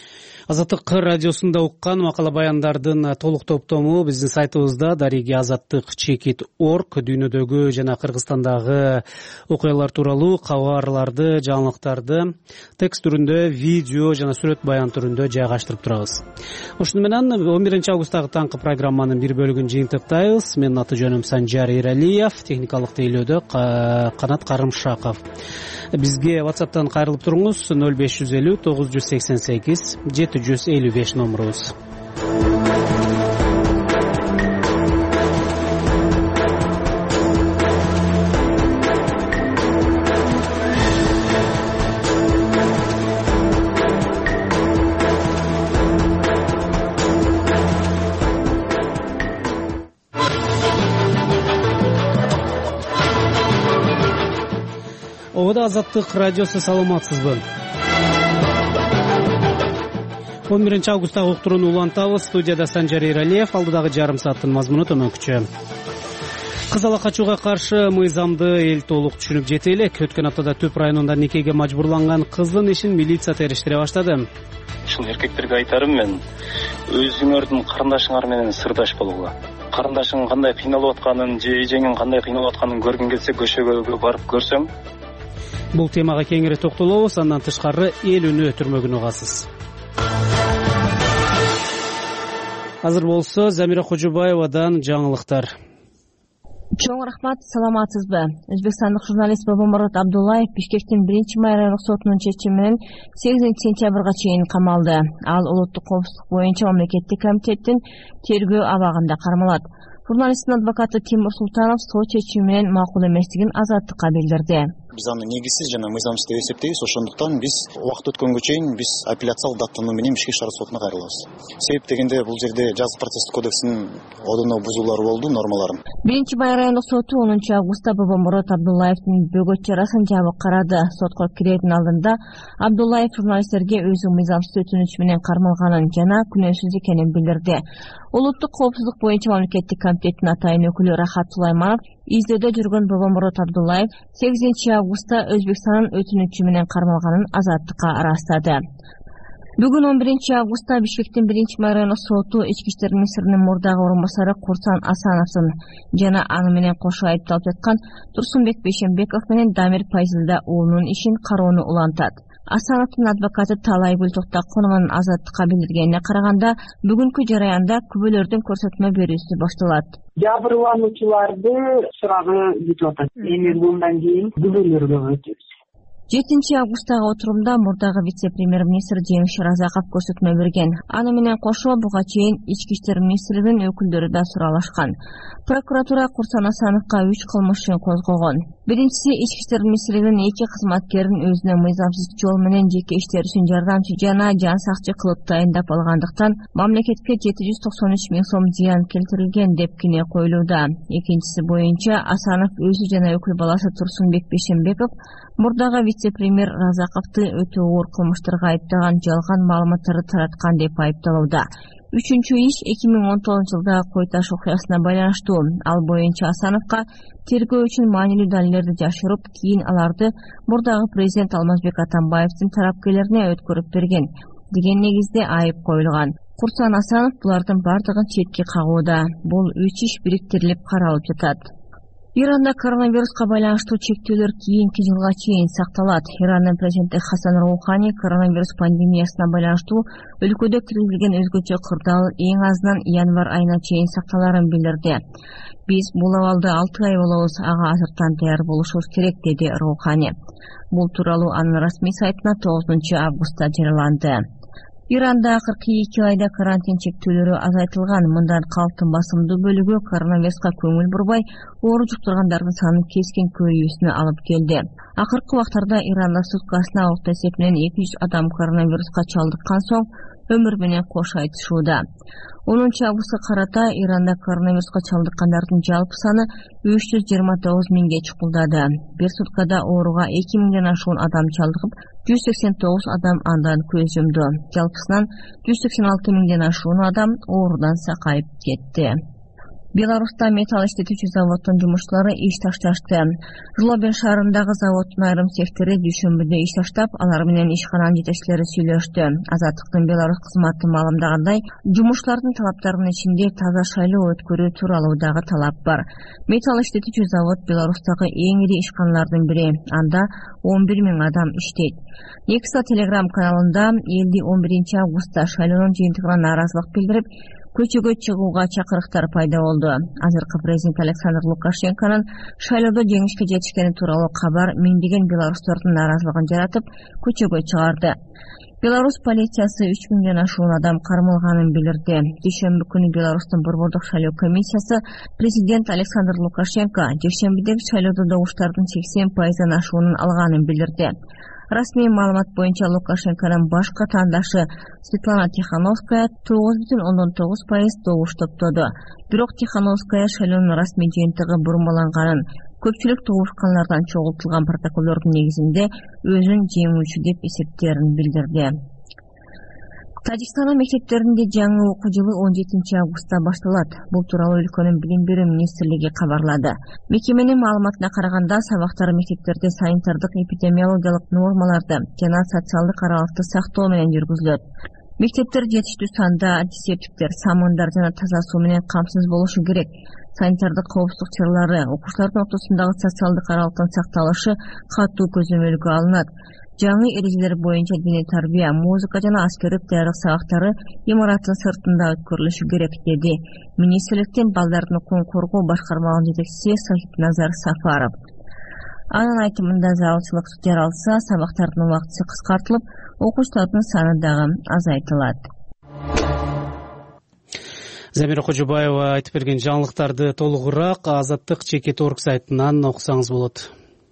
Азаттык радиосунда уккан макала баяндардын толук топтому биздин сайтыбызда дареги азаттык чекит орг дүйнөдөгү жана Кыргызстандагы окуялар тууралуу кабарларды, жаңылыктарды текст түрүндө, видео жана сүрөт баян түрүндө жайгаштырып турабыз. Ошону менен он биринчи августтагы таңкы программанын бир бөлүгүн жыйынтыктайбыз. Менин аты жөнүм Санжар Эралиев, техникалык тейлөөдө Канат Карымшаков. Бизге WhatsApp'тан кайрылып туруңуз ноль беш жүз элүү тогуз жүз сексен сегиз жети жүз элүү беш номурубуз. Обода Азаттык радиосу, саламатсызбы? он биринчи августтагы уктурууну улантабыз. Студияда Санжар Эралиев, алдыдагы жарым сааттын мазмуну төмөнкүчө. Кыз ала качууга каршы мыйзамды эл толук түшүнүп жете элек. Өткөн аптада Төп районунда никеге мажбурланган кыздын ишин милиция териштире баштады. Ушул эркектерге айтарым мен, өзүңөрдүн карындашыңар менен сырдаш болгула. Карындашың кандай кыйналып атканын же эжеңин кандай кыйналып атканын көргүң келсе көчөгө барып көрсөң. Бул темага кеңири токтолобуз, андан тышкары эл үнү түрмөгүн угасыз. Азыр болсо Замира Кожобаевадан жаңылыктар. Чоң рахмат, саламатсызбы? Өзбекстандык журналист Бобомурод Абдуллаев Бишкектин биринчи май райондук сотунун чечими менен сегизинчи сентябрга чейин камалды. Ал улуттук коопсуздук боюнча мамлекеттик комитеттин тергөө абагында кармалат. Журналисттин адвокаты Тимур Султанов сот чечими менен макул эместигин Азаттыкка билдирди. Биз аны негизсиз жана мыйзамсыз деп эсептейбиз. Ошондуктан биз убакыт өткөнгө чейин биз апелляциялык даттануу менен Бишкек шаар сотуна кайрылабыз. Себеп дегенде бул жерде жазык процесстик кодексинин одоно бузуулары болду, нормаларын. биринчи май райондук соту онунчу августта Бобомурод Абдуллаевдин бөгөт чарасын жабык карады. Сотко кирердин алдында Абдуллаев журналисттерге өзү мыйзамсыз өтүнүч менен кармалганын жана күнөөсүз экенин билдирди. Улуттук коопсуздук боюнча мамлекеттик комитеттин атайын өкүлү Рахат Сулайманов издөөдө жүргөн Бобомурод Абдуллаев сегизинчи августта Өзбекстандын өтүнүчү менен кармалганын Азаттыкка ырастады. Бүгүн он биринчи августта Бишкектин биринчи май райондук соту ички иштер министринин мурдагы орун басары Курсан Асановдун жана аны менен кошо айыпталып жаткан Турсунбек Бейшембеков менен Дамир Пайзилда уулунун ишин кароону улантат. Асановдун адвокаты Талайгүл Токтокунованын Азаттыкка билдиргенине караганда, бүгүнкү жараянда күбөлөрдүн көрсөтмө берүүсү башталат. Жабырлануучуларды сурагы бүтүп атат. Эми мындан кийин күбөлөргө өтөбүз. жетинчи августтагы отурумда мурдагы вице-премьер-министр Жеңиш Разаков көрсөтмө берген. Аны менен кошо буга чейин ички иштер министрлигинин өкүлдөрү да суралашкан. Прокуратура Курсан Асановго үч кылмыш ишин козгогон. Биринчиси ички иштер министрлигинин эки кызматкерин өзүнө мыйзамсыз жол менен жеке иштери үчүн жардамчы жана жан сакчы кылып дайындап алгандыктан мамлекетке жети жүз токсон үч миң сом зыян келтирилген деп кине коюлууда. Экинчиси боюнча Асанов өзү жана өкүл баласы Турсунбек Бейшембеков мурдагы вице-премьер Разаковду өтө оор кылмыштарга айыптаган жалган маалыматтарды тараткан деп айыпталууда. Үчүнчү иш эки миң он тогузунчу жылдагы Кой Таш окуясына байланыштуу. Ал боюнча Асановго тергөө үчүн маанилүү далилдерди жашырып, кийин аларды мурдагы президент Алмазбек Атамбаевдин тарапкерлерине өткөрүп берген деген негизде айып коюлган. Курсан Асанов булардын бардыгын четке кагууда. Бул үч иш бириктирилип каралып жатат. Иранда коронавируска байланыштуу чектөөлөр кийинки жылга чейин сакталат. Ирандын президенти Хасан Роухани коронавирус пандемиясына байланыштуу өлкөдө киргизилген өзгөчө кырдаал эң азынан январь айына чейин сакталарын билдирди. Биз бул абалда алты ай болобуз, ага азыртан даяр болушубуз керек, деди Роухани. Бул тууралуу анын расмий сайтына тогузунчу августта жарыяланды. Иранда кырк эки айда карантин чектөөлөрү азайтылган. Мындан калктын басымдуу бөлүгү коронавируска көңүл бурбай, оору жуктургандардын санын кескен көбөйүүсүнө алып келди. Акыркы убактарда Иранда суткасына орто эсепинен эки жүз адам коронавируска чалдыккан соң өмүр менен кош айтышууда. онунчу августка карата Иранда коронавируска чалдыккандардын жалпы саны үч жүз жыйырма тогуз миңге чукулдады. Бир суткада ооруга эки миңден ашуун адам чалдыгып, жүз сексен тогуз адам андан көз жумду. Жалпысынан жүз сексен алты миңден ашуун адам оорудан сакайып кетти. Беларуста металл иштетүүчү заводдун жумушчулары иш ташташты. Жлобин шаарындагы заводдун айрым цехтери дүйшөмбүдө иш таштап, алар менен ишкананын жетекчилери сүйлөштү. Азаттыктын Беларусь кызматы маалымдагандай, жумушчулардын талаптарынын ичинде таза шайлоо өткөрүү тууралуу дагы талап бар. Металл иштетүүчү завод Беларустагы эң ири ишканалардын бири. Анда он бир миң адам иштейт. Некса Телеграм каналында элди он биринчи августта шайлоонун жыйынтыгына нааразылык билдирип, көчөгө чыгууга чакырыктар пайда болду. Азыркы президент Александр Лукашенконун шайлоодо жеңишке жетишкени тууралуу кабар миңдеген белорустардын нааразылыгын жаратып, көчөгө чыгарды. Беларусь полициясы үч миңден ашуун адам кармалганын билдирди. Дүйшөмбү күнү Беларустун борбордук шайлоо комиссиясы президент Александр Лукашенко жекшембидеги шайлоодо добуштардын сексен пайыздан ашуунун алганын билдирди. Расмий маалымат боюнча Лукашенконун башкы тандашы Светлана Тихановская тогуз бүтүн ондон тогуз пайыз добуш топтоду. Бирок Тихановская шайлоонун расмий жыйынтыгы бурмаланганын, көпчүлүк добушканлардан чогултулган протоколдордун негизинде өзүн жеңүүчү деп эсептерин билдирди. Тажикстандын мектептеринде жаңы окуу жылы он жетинчи августта башталат. Бул тууралуу өлкөнүн билим берүү министрлиги кабарлады. Мекеменин маалыматына караганда, сабактар мектептерде санитардык эпидемиологиялык нормаларды жана социалдык аралыкты сактоо менен жүргүзүлөт. Мектептер жетиштүү санда антисептиктер, самындар жана таза суу менен камсыз болушу керек. Санитардык коопсуздук чаралары, окуучулардын ортосундагы социалдык аралыктын сакталышы катуу көзөмөлгө алынат. Жаңы эрежелер боюнча диний тарбия, музыка жана аскердик даярдык сабактары имараттын сыртында өткөрүлүшү керек, деди министрликтин балдардын укугун коргоо башкармалыгынын жетекчиси Сахипназар Сафаров. Анын айтымында зарылчылык жаралса, сабактардын убактысы кыскартылып, окуучулардын саны дагы азайтылат. Замира Кожобаева айтып берген жаңылыктарды толугураак Азаттык чекит точка орг сайтынан окусаңыз болот.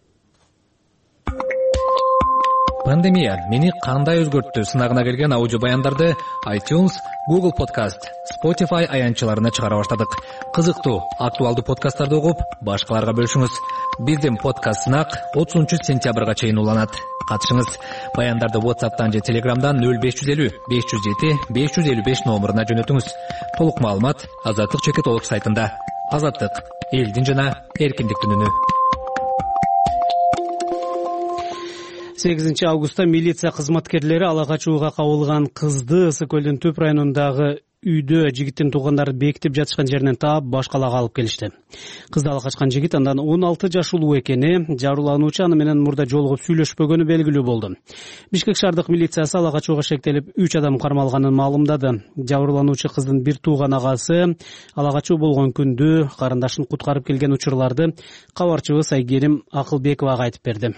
Пандемия мени кандай өзгөрттү сынагына келген аудио баяндарды iTunes, Google Podcast, Spotify аянтчаларына чыгара баштадык. Кызыктуу, актуалдуу подкасттарды угуп, башкаларга бөлүшүңүз. Биздин подкаст сынак отузунчу сентябрга чейин уланат. Катышыңыз. Баяндарды WhatsApp'тан же Telegram'дан нөл беш жүз элүү беш жүз жети беш жүз элүү беш номуруна жөнөтүңүз. Толук маалымат Азаттык чекит точка орг сайтында. Азаттык, элдин жана эркиндиктин үнү. сегизинчи августта милиция кызматкерлери ала качууга кабылган кызды Ысык көлдүн Түп районундагы үйдө жигиттин туугандары бекитип жатышкан жеринен таап башкалага алып келишти. Кызды ала качкан жигит андан он алты жаш улуу экени, жабырлануучу аны менен мурда жолугуп сүйлөшпөгөнү белгилүү болду. Бишкек шаардык милициясы ала качууга шектелип үч адам кармалганын маалымдады. Жабырлануучу кыздын бир тууган агасы ала качуу болгон күндү, карындашын куткарып келген учурларды кабарчыбыз Айгерим Акылбековага айтып берди.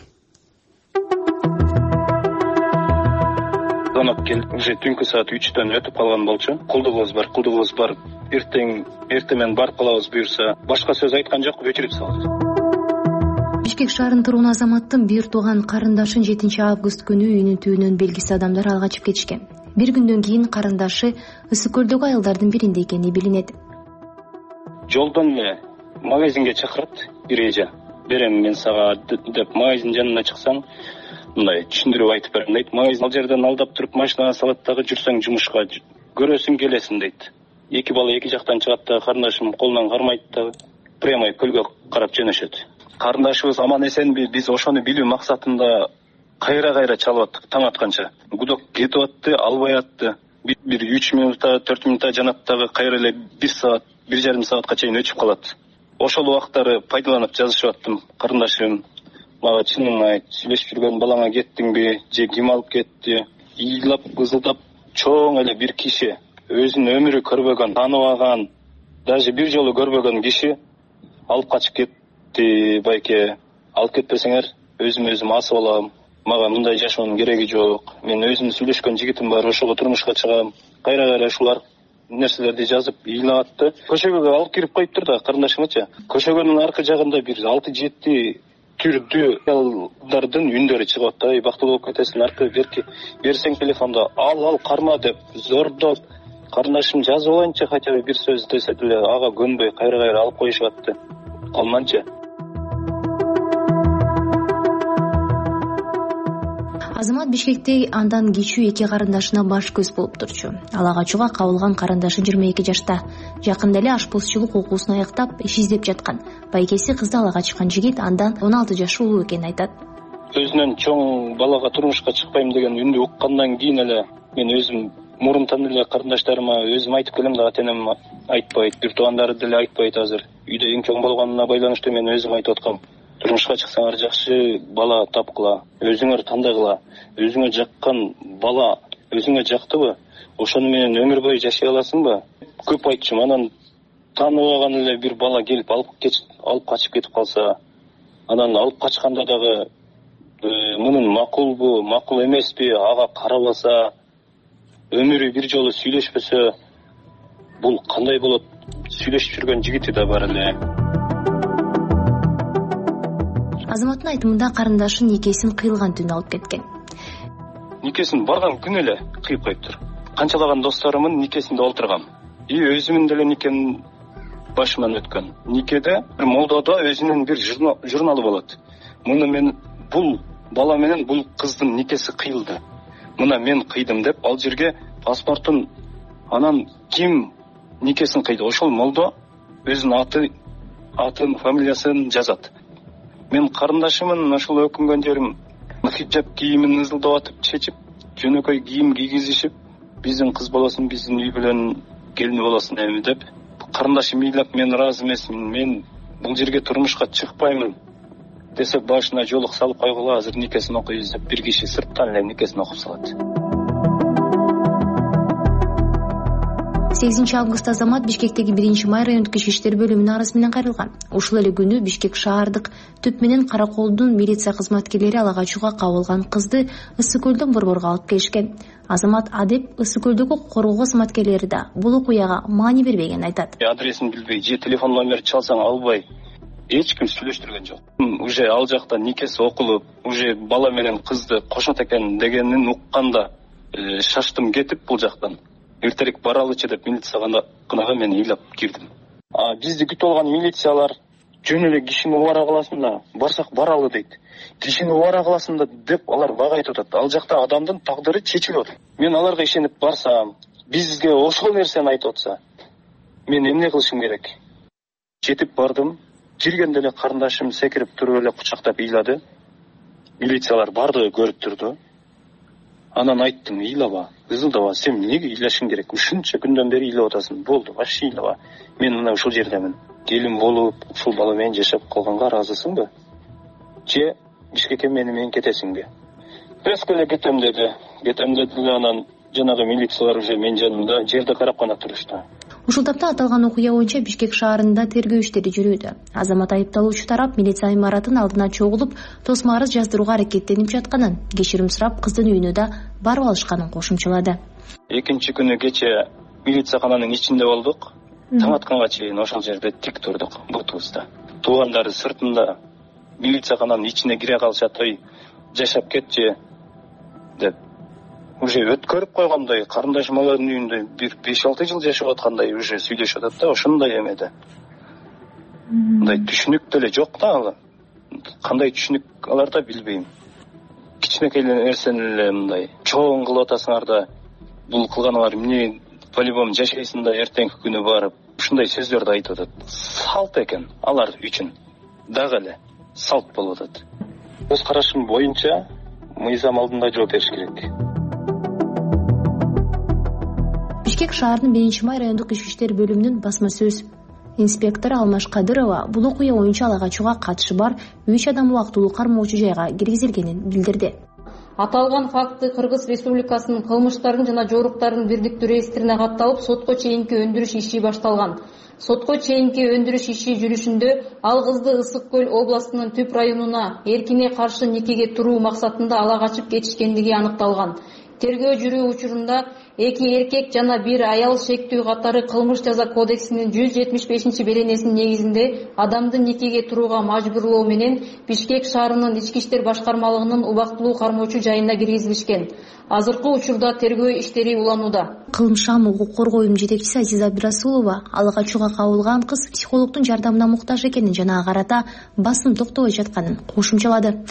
Звонок келип, уже түнкү саат үчтөн өтүп калган болчу. Кулдугубуз бар, кулдугубуз бар. Эртең, эртең менен барып калабыз буюрса. Башка сөз айткан жок, өчүрүп салды. Бишкек шаарынын тургуну азаматтын бир тууган карындашын жетинчи август күнү үйүнүн түбүнөн белгисиз адамдар алып качып кетишкен. Бир күндөн кийин карындашы Ысык көлдөгү айылдардын биринде экени билинет. Жолдон эле магазинге чакырат, бир эже. Берем мен сага деп магазин жанына чыксаң, мындай түшүндүрүп айтып берем дейт. Магазин ал жерден алдап туруп машинага салат дагы жүрсөң жумушка көрөсүң келесиң дейт. Эки бала эки жактан чыгат да, карындашым колунан кармайт да, прямо көлгө карап жөнөшөт. Карындашыбыз аман эсенби, биз ошону билүү максатында кайра-кайра чалып аттык таң атканча. Гудок кетип атты, албай атты. Бир үч минутта, төрт минутта жанат дагы кайра эле бир саат, бир жарым саатка чейин өчүп калат. Ошол убактары пайдаланып жазышып аттым. Карындашым, мага чынын айт, сүйлөшүп жүргөн балаңа кеттиңби, же ким алып кетти? Ыйлап, ызылдап, чоң эле бир киши, өзүнүн өмүрү көрбөгөн, тааныбаган, даже бир жолу көрбөгөн киши алып качып кетти. Байке, алып кетпесеңер, өзүм өзүм асып алам. Мага мындай жашоонун кереги жок. Мен өзүм сүйлөшкөн жигитим бар, ошого турмушка чыгам. Кайра-кайра ушулар нерселерди жазып ыйлап атты. Көчөгө алып кирип коюптур да, карындашымча. Көчөгөнүн аркы жагында бир алты жети түрдүү аялдардын үндөрү чыгып атты. Бактылуу болуп кетесиң, аркы берки берсең телефондо ал ал карма деп зордоп, карындашым жазып алайынчы хотя бы бир сөз десе деле ага көнбөй кайра-кайра алып коюшуп атты. Колунанчы. Азамат Бишкекте андан кичүү эки карындашына баш көз болуп турчу. Ала качууга кабылган карындашы жыйырма эки жашта. Жакында эле ашпозчулук окуусун аяктап иш издеп жаткан. Байкеси кызды ала качкан жигит андан он алты жаш улуу экенин айтат. Өзүнөн чоң балага турмушка чыкпайм деген үндү уккандан кийин эле мен өзүм мурунтан эле карындаштарыма өзүм айтып келем да, ата энем айтпайт, бир туугандары деле айтпайт. Азыр үйдө эң чоң болгонуна байланыштуу мен өзүм айтып аткам. Турмушка чыксаңар жакшы бала тапкыла, өзүңөр тандагыла, өзүңө жаккан бала өзүңө жактыбы, ошону менен өмүр бою жашай аласыңбы? Көп айтчумун. Анан тааныбаган эле бир бала келип алып кеч алып качып кетип калса, анан алып качканда дагы мунун макулбу, макул эмеспи, ага карабаса, өмүрү бир жолу сүйлөшпөсө, бул кандай болот? Сүйлөшүп жүргөн жигити да бар эле. Азаматтын айтымында карындашы никесин кыйылган түнү алып кеткен. Никесин барган күнү эле кыйып коюптур. Канчалаган досторумдун никесинде олтургам. И өзүмдүн деле никем башыман өткөн. Никеде бир молдоодо өзүнүн бир журналы болот. Муну мен бул бала менен бул кыздын никеси кыйылды. Мына мен кыйдым деп ал жерге паспортун, анан ким никесин кыйды, ошол молдо өзүнүн аты, атын, фамилиясын жазат. Мен карындашымын, ошол өкүнгөн жерим хиджаб кийимин ызылдап атып чечип, жөнөкөй кийим кийгизишип, биздин кыз болосун, биздин үй бүлөнүн келини болосун эми деп. Карындашым ыйлап, мен ыраазы эмесмин, мен бул жерге турмушка чыкпаймын десе, башына жолук салып койгула, азыр никесин окуйбуз деп бир киши сырттан эле никесин окуп салат. сегизинчи август Азамат Бишкектеги биринчи май райондук ички иштер бөлүмүнүн арасы менен кайрылган. Ушул эле күнү Бишкек шаардык түп менен Караколдун милиция кызматкерлери ала качууга кабылган кызды Ысык көлдөн борборго алып келишкен. Азамат адеп Ысык көлдөгү коргоо кызматкерлери да бул окуяга маани бербегенин айтат. Адресин билбей же телефон номерин чалсаң албай эч ким сүйлөштүргөн жок. Уже ал жакта никеси окулуп, уже бала менен кызды кошот экен дегенин укканда шаштым кетип бул жактан. Эртерээк баралычы деп милицияга кынага мен ыйлап кирдим. А бизди күтүп алган милициялар жөн эле кишини убара кыласың да, барсак баралы дейт. Кишини убара кыласың да деп алар бага айтып атат. Ал жакта адамдын тагдыры чечилип атат. Мен аларга ишенип барсам, бизге ошол нерсени айтып атса, мен эмне кылышым керек? Жетип бардым. Жиргенде эле карындашым секирип туруп эле кучактап ыйлады. Милициялар бардыгы көрүп турду. Анан айттым, ыйлаба, ызылдаба, сен эмнеге ыйлашың керек? Ушунча күндөн бери ыйлап атасың. Болду, баш ыйлаба. Мен мына ушул жердемин. Келин болуп, ушул бала менен жашап калганга ыраазысыңбы? Же Бишкекке мени менен кетесиңби? Бескө эле кетем деди. Кетем деди, анан жанагы милициялар уже мен жанымда жерде карап гана турушту. Ушул тапта аталган окуя боюнча Бишкек шаарында тергөө иштери жүрүүдө. Азамат айыпталуучу тарап милиция имаратын алдына чогулуп, тосмо арыз жаздырууга аракеттенип жатканын, кечирим сурап кыздын үйүнө да барып алышканын кошумчалады. Экинчи күнү кече милициякананын ичинде болдук. Таң атканга чейин ошол жерде тик турдук бутубузда. Туугандары сыртында милициякананын ичине кире калышат, ой, жашап кетчи деп. Уже өткөрүп койгондой, карындашым алардын үйүндө бир беш алты жыл жашап аткандай уже сүйлөшүп атат да, ошондой эмеде. Мындай түшүнүк деле жок да ал. Кандай түшүнүк аларда билбейм. Кичинекей нерсени эле мындай чоң кылып атасыңар да, бул кылганыңар эмне, по-любому жашайсың да, эртеңки күнү барып ушундай сөздөрдү айтып атат. Салт экен алар үчүн. Дагы эле салт болуп атат. Өз карашым боюнча мыйзам алдында жооп бериш керек. Бишкек шаарынын биринчи май райондук ички иштер бөлүмүнүн басма сөз инспектору Алмаш Кадырова бул окуя боюнча ала качууга катышы бар үч адам убактылуу кармоочу жайга киргизилгенин билдирди. Аталган факты Кыргыз Республикасынын кылмыштардын жана жоруктардын бирдиктүү реестрине катталып, сотко чейинки өндүрүш иши башталган. Сотко чейинки өндүрүш иши жүрүшүндө ал кызды Ысык көл областынын Түп районуна эркине каршы никеге туруу максатында ала качып кетишкендиги аныкталган. Тергөө жүрүү учурунда эки эркек жана бир аял шектүү катары кылмыш жаза кодексинин жүз жетимиш бешинчи беренесинин негизинде адамды никеге турууга мажбурлоо менен Бишкек шаарынын ички иштер башкармалыгынын убактылуу кармоочу жайына киргизилишкен. Азыркы учурда тергөө иштери уланууда. Кылмышан укук коргоо уюм жетекчиси Азиза Абдырасулова ала качууга кабылган кыз психологдун жардамына муктаж экенин жана ага карата басым токтобой жатканын кошумчалады.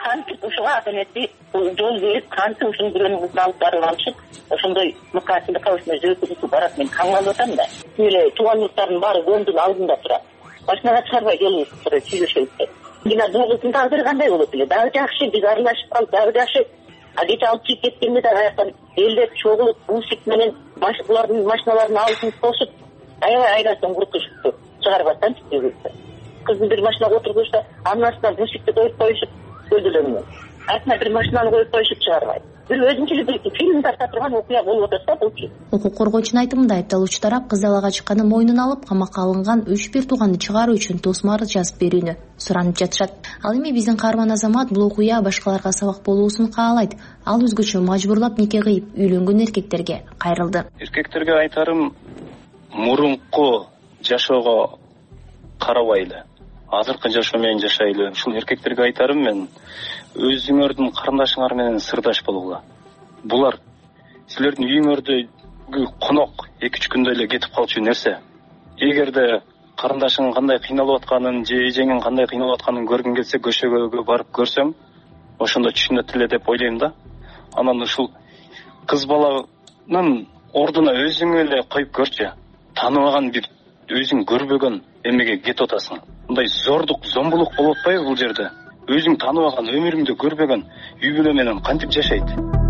кантип ушуга акыметти жол берип кантип ушуну бирөөнүн кызын алып барып алышып ошондой мыкаатчылыкка ушундай жөөкөлүккө барат. Мен таң калып атам да. Эле туугандыктардын баары көндүн алдында турат. Машинага чыгарбай келип туруп сүйлөшөбүз деп. Мына бул кыздын тагдыры кандай болот эле? Дагы жакшы, биз аралашып калып дагы жакшы. А кече алып чыгып кеткенде дагы аяктан элдеп чогулуп бусик менен булардын машиналарын алып кошуп аябай айраттан куртушупту. Чыгарбастан чыгып кыздын бир машинага отургузса, анын астына бусикти коюп коюшуп көйдөлөрүнө. Артына бир машинаны коюп коюшуп чыгарбайт. Бир өзүнчөлүк бир фильм тарта турган окуя болуп атат да булчу. Укук коргоочунун айтымында айыпталуучу тарап кыз далага чыкканын мойнуна алып, камакка алынган үч бир тууганды чыгаруу үчүн тосмо арыз жазып берүүнү суранып жатышат. Ал эми биздин каарман азамат бул окуя башкаларга сабак болуусун каалайт. Ал өзгөчө мажбурлап нике кыйып үйлөнгөн эркектерге кайрылды. Эркектерге айтарым, мурунку жашоого карабайлы. Азыркы жашоо менен жашайлы. Ушул эркектерге айтарым мен, өзүңөрдүн карындашыңар менен сырдаш болгула. Булар силердин үйүңөрдөгү конок эки үч күндө эле кетип калчу нерсе. Эгерде карындашың кандай кыйналып атканын, же эжеңин кандай кыйналып атканын көргүң келсе, көчөгө барып көрсөң, ошондо түшүнөт эле деп ойлойм да. Анан ушул кыз баланын ордуна өзүң эле коюп көрчү. Тааныбаган бир өзүң көрбөгөн эмеге кетип атасың. Мындай зордук, зомбулук болуп атпайбы бул жерде? Өзүң тааныбаган, өмүрүңдө көрбөгөн үй бүлө менен кантип жашайт?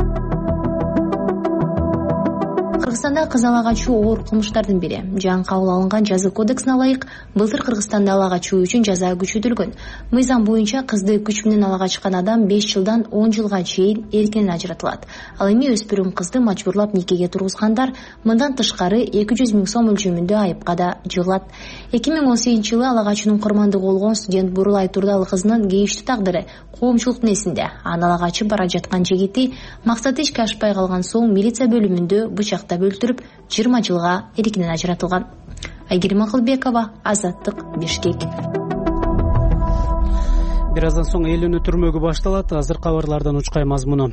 Кыргызстанда кыз ала качуу оор кылмыштардын бири. Жаңы кабыл алынган жаза кодексине ылайык, былтыр Кыргызстанда ала качуу үчүн жаза күчөтүлгөн. Мыйзам боюнча кызды күч менен ала качкан адам беш жылдан он жылга чейин эркинен ажыратылат. Ал эми өспүрүм кызды мажбурлап никеге тургузгандар мындан тышкары эки жүз миң сом өлчөмүндө айыпка да жыгылат. эки миң он сегизинчи жылы ала качуунун курмандыгы болгон студент Бурулай Турдалы кызынын кейиштүү тагдыры коомчулуктун эсинде. Аны ала качып бара жаткан жигити максаты ишке ашпай калган соң милиция бөлүмүндө бычактап өлтүрүп жыйырма жылга эркинен ажыратылган. Айгерим Акылбекова, Азаттык, Бишкек. Бир аздан соң эл өнү түрмөгү башталат. Азыр кабарлардан учкай мазмуну.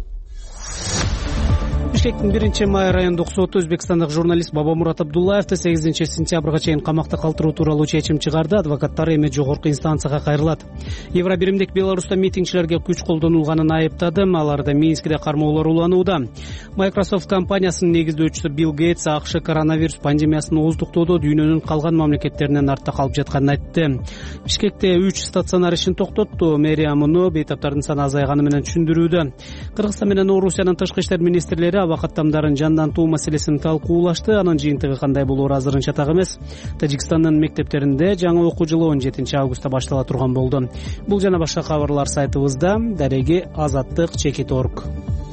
Бишкектин биринчи май райондук соту өзбекстандык журналист Бабамурат Абдуллаевди сегизинчи сентябрга чейин камакта калтыруу тууралуу чечим чыгарды. Адвокаттар эми жогорку инстанцияга кайрылат. Евробиримдик Беларуста митингчилерге күч колдонулганын айыптады. Аларда Минскиде кармоолор уланууда. Microsoft компаниясынын негиздөөчүсү Билл Гейтс АКШ коронавирус пандемиясын ооздуктоодо дүйнөнүн калган мамлекеттеринен артта калып жатканын айтты. Бишкекте үч стационар ишин токтотту. Мэрия муну бейтаптардын саны азайганы менен түшүндүрүүдө. Кыргызстан менен Орусиянын тышкы иштер министрлери абакат тамдарын жандантуу маселесин талкуулашты. Анын жыйынтыгы кандай болоору азырынча так эмес. Тажикстандын мектептеринде жаңы окуу жылы он жетинчи августта баштала турган болду. Бул жана башка кабарлар сайтыбызда. Дареги азаттык чекит точка орг.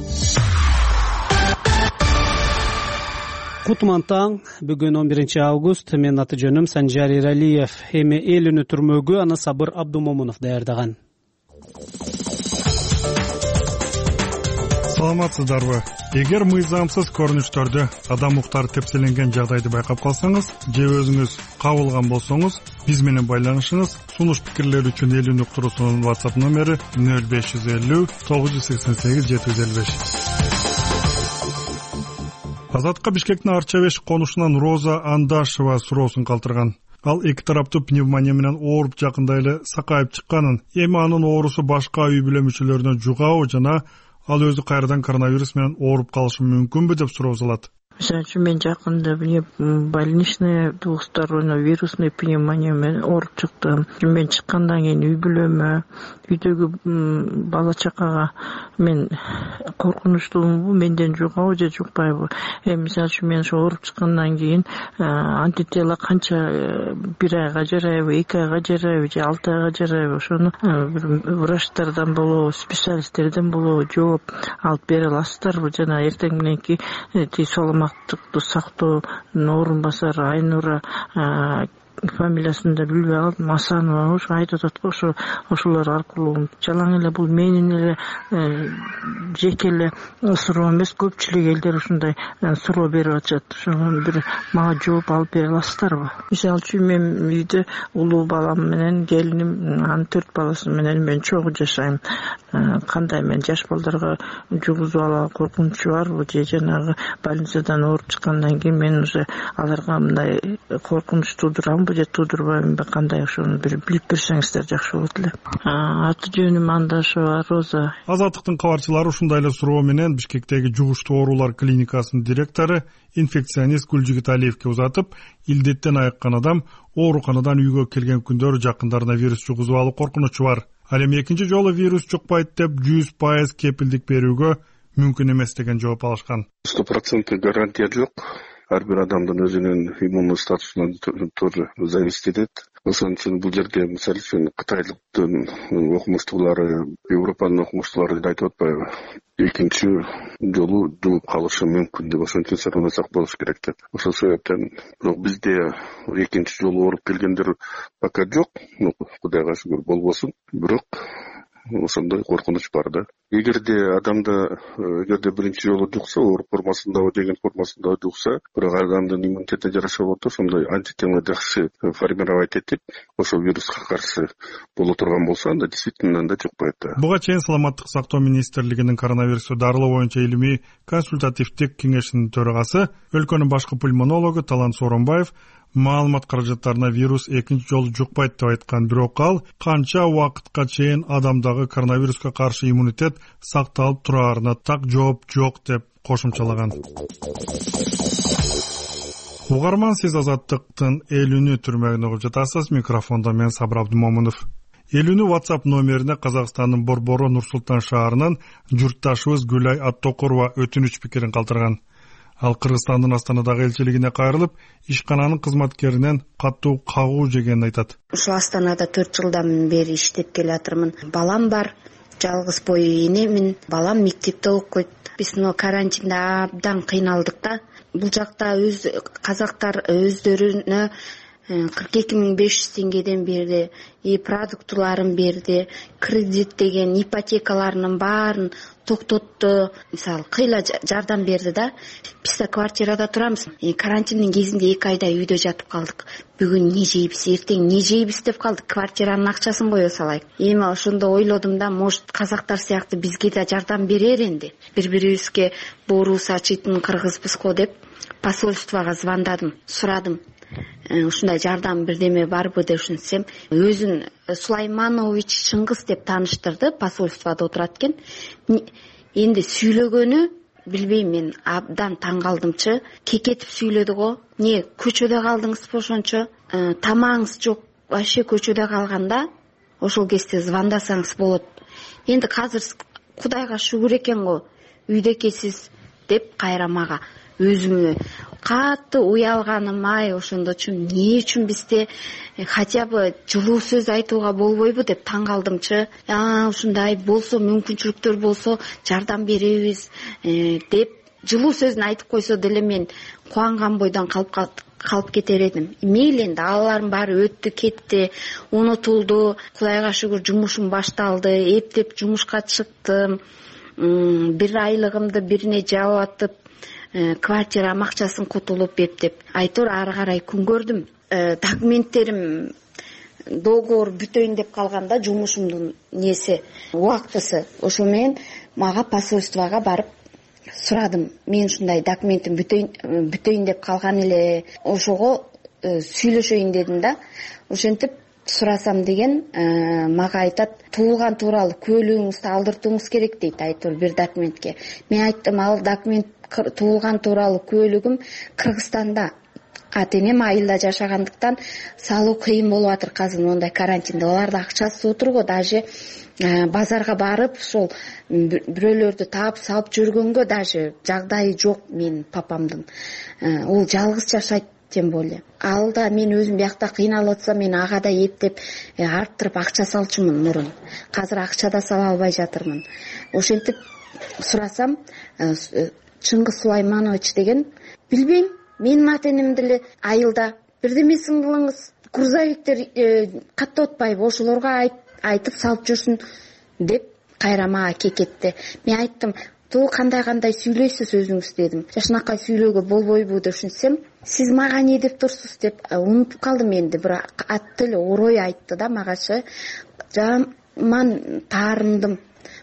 Кутман таң, бүгүн он биринчи август. Мен аты жөнүм Санжар Иралиев. Эми эл үнү түрмөгү аны Сабыр Абдумомунов даярдаган. Саламатсыздарбы? Эгер мыйзамсыз көрүнүштөрдү, адам укуктары тепселенген жагдайды байкап калсаңыз, же өзүңүз кабылган болсоңуз, биз менен байланышыңыз. Сунуш пикирлер үчүн эл үнү уктуруусунун WhatsApp номери нөл беш жүз элүү тогуз жүз сексен сегиз жети жүз элүү беш. Азатка Бишкектин Арчабеш конушунан Роза Андашева суроосун калтырган. Ал эки тараптуу пневмония менен ооруп жакында эле сакайып чыкканын, эми анын оорусу башка үй бүлө мүчөлөрүнө жугабы жана ал өзү кайрадан коронавирус менен ооруп калышы мүмкүнбү деп суроо салат. Мисалы үчүн мен жакында мне больничный двухсторонний вирусный пневмония менен ооруп чыктым. Мен чыккандан кийин үй бүлөмө, үйдөгү бала чакага мен коркунучтуумбу, менден жугабы же жукпайбы? Эми мисалы үчүн мен ошо ооруп чыккандан кийин антитела канча бир айга жарайбы, эки айга жарайбы же алты айга жарайбы? Ошону врачтардан болобу, специалисттерден болобу жооп алып бере аласыздарбы? Жана эртең мененки саламаттыкты сактоонун орун басары Айнура фамилиясын да билбей калдым, Асанова ошо айтып атат го, ошо ошолор аркылуу жалаң эле бул менин эле жеке эле суроо эмес, көпчүлүк элдер ушундай суроо берип атышат. Ошого бир мага жооп алып бере аласыздарбы? Мисалы үчүн мен үйдө улуу балам менен келиним, анын төрт баласы менен мен чогуу жашайм. Кандай мен жаш балдарга жугузуп алалы коркунучу барбы же жанагы больницадан ооруп чыккандан кийин мен уже аларга мындай коркунуч туудурамбы же туудурбайбынбы кандай ошону бир билип берсеңиздер жакшы болот эле. Аты жөнүм Андашева Роза. Азаттыктын кабарчылары ушундай эле суроо менен Бишкектеги жугуштуу оорулар клиникасынын директору инфекционист Гүлжигит Алиевке узатып, илдеттен айыккан адам ооруканадан үйгө келген күндөр жакындарына вирус жугузуп алуу коркунучу бар. Ал эми экинчи жолу вирус жукпайт деп жүз пайыз кепилдик берүүгө мүмкүн эмес деген жооп алышкан. сто процент гарантия жок. Ар бир адамдын өзүнүн иммундук статусунан тоже зависит этет. Ошон үчүн бул жерде мисалы үчүн Кытайлыктын окумуштуулары, Европанын окумуштуулары айтып атпайбы? Экинчи жолу жугуп калышы мүмкүн деп, ошон үчүн сактансак болуш керек деп. Ошол себептен бизде экинчи жолу ооруп келгендер пока жок. Кудайга шүгүр болбосун. Бирок ошондой коркунуч бар да. Эгерде адамда эгерде биринчи жолу жукса, ооруп формасындабы деген формасында жукса, бирок адамдын иммунитетине жараша болот, ошондой антитела жакшы формировать этип, ошол вируска каршы боло турган болсо, анда действительно анда жукпайт да. Буга чейин Саламаттык сактоо министрлигинин коронавирусту дарылоо боюнча илимий консультативдик кеңешинин төрагасы, өлкөнүн башкы пульмонологу Талант Сооронбаев маалымат каражаттарына вирус экинчи жолу жукпайт деп айткан, бирок ал канча убакытка чейин адамдагы коронавируска каршы иммунитет сакталып тураарына так жооп жок деп кошумчалаган. Угарман, сиз Азаттыктын элүүнү түрмөгүнө угуп жатасыз. Микрофондо мен Сабыр Абдымомунов. элүүнү WhatsApp номерине Казакстандын Борбору Нур-Султан шаарынан журтташыбыз Гүлай Аттокурова өтүнүч пикирин калтырган. Ал Кыргызстандын Астанадагы элчилигине кайрылып, ишкананын кызматкеринен каттуу кагуу жегенин айтат. Ушул Астанада төрт жылдан бери иштеп келатырмын. Балам бар, жалгыз бой энемин. Балам мектепте окуйт. Биз мына карантинде абдан кыйналдык да. Бул жакта өз казактар өздөрүнө кырк эки миң беш жүз теңгеден берди, и продуктуларын берди, кредит деген ипотекаларынын баарын токтотту. Мисалы, кыйла жардам берди да. Биз да квартирада турабыз. Карантиндин кезинде эки айда үйдө жатып калдык. Бүгүн не жейбиз, эртең не жейбиз деп калдык. Квартиранын акчасын кое салайык. Эми ошондо ойлодум да, может казактар сыяктуу бизге да жардам берер энди. Бири-бирибизге боорубуз ачыйтын кыргызбыз го деп посольствого звондадым, сурадым. Ушундай жардам бирдеме барбы деп түшүнсөм, өзүн Сулайманович Чыңгыз деп тааныштырды, посольстводо отурат экен. Энди сүйлөгөнү билбейм, мен абдан таң калдымчы. Кекетип сүйлөдү го. Не, көчөдө калдыңызбы ошончо? Тамагыңыз жок, вообще көчөдө калганда ошол кезде звондасаңыз болот. Энди азыр Кудайга шүгүр экен го, үйдөкесиз деп кайра мага өзүмө катты уялганым, ай ошондочу эмне үчүн бизде хотя бы жылуу сөз айтууга болбойбу деп таң калдымчы. А ушундай болсо, мүмкүнчүлүктөр болсо жардам беребиз деп жылуу сөзүн айтып койсо деле мен кубанган бойдон калып калып кетер едим. Мейли энди алардын баары өттү, кетти, унутулду. Кудайга шүгүр жумушум башталды, эптеп жумушка чыктым. Бир айлыгымды бирине жаап атып, квартира акчасын кутулуп эптеп. Айтор ары карай күн көрдүм. Документтерим договор бүтөйүн деп калганда жумушумдун неси убактысы. Ошо менен мага посольствого барып сурадым. Мен ушундай документим бүтөйүн бүтөйүн деп калган эле. Ошого сүйлөшөйүн дедим да. Ошентип сурасам деген мага айтат, туулган тууралуу көлүгүңүздү алдыртууңуз керек дейт, айтор бир документке. Мен айттым, ал документ туулган тууралуу көлүгүм Кыргызстанда. Ата-энем айылда жашагандыктан салуу кыйын болуп атыр азыр мондай карантинде. Аларда акчасы отурго, даже базарга барып ошол бирөөлөрдү таап салып жүргөнгө даже жагдайы жок менин папамдын. Ол жалгыз жашайт, тем более. Ал да мен өзүм биякта кыйналып атсам, мен ага да эптеп арттырып акча салчумун мурун. Азыр акча да сала албай жатырмын. Ошентип сурасам, Чыңгыз Сулайманович деген, билбейм, менин ата-энем деле айылда, бирдемесин кылыңыз, грузовиктер каттап атпайбы, ошолорго айтып салып жүрсүн деп кайра мага кекетти. Мен айттым, туу кандай-кандай сүйлөйсүз өзүңүз дедим. Жашынакай сүйлөөгө болбойбу деп түшүнсөм, сиз мага не деп турсуз деп унутуп калдым энди. Бир атты эле орой айтты да магачы. Жаман таарындым.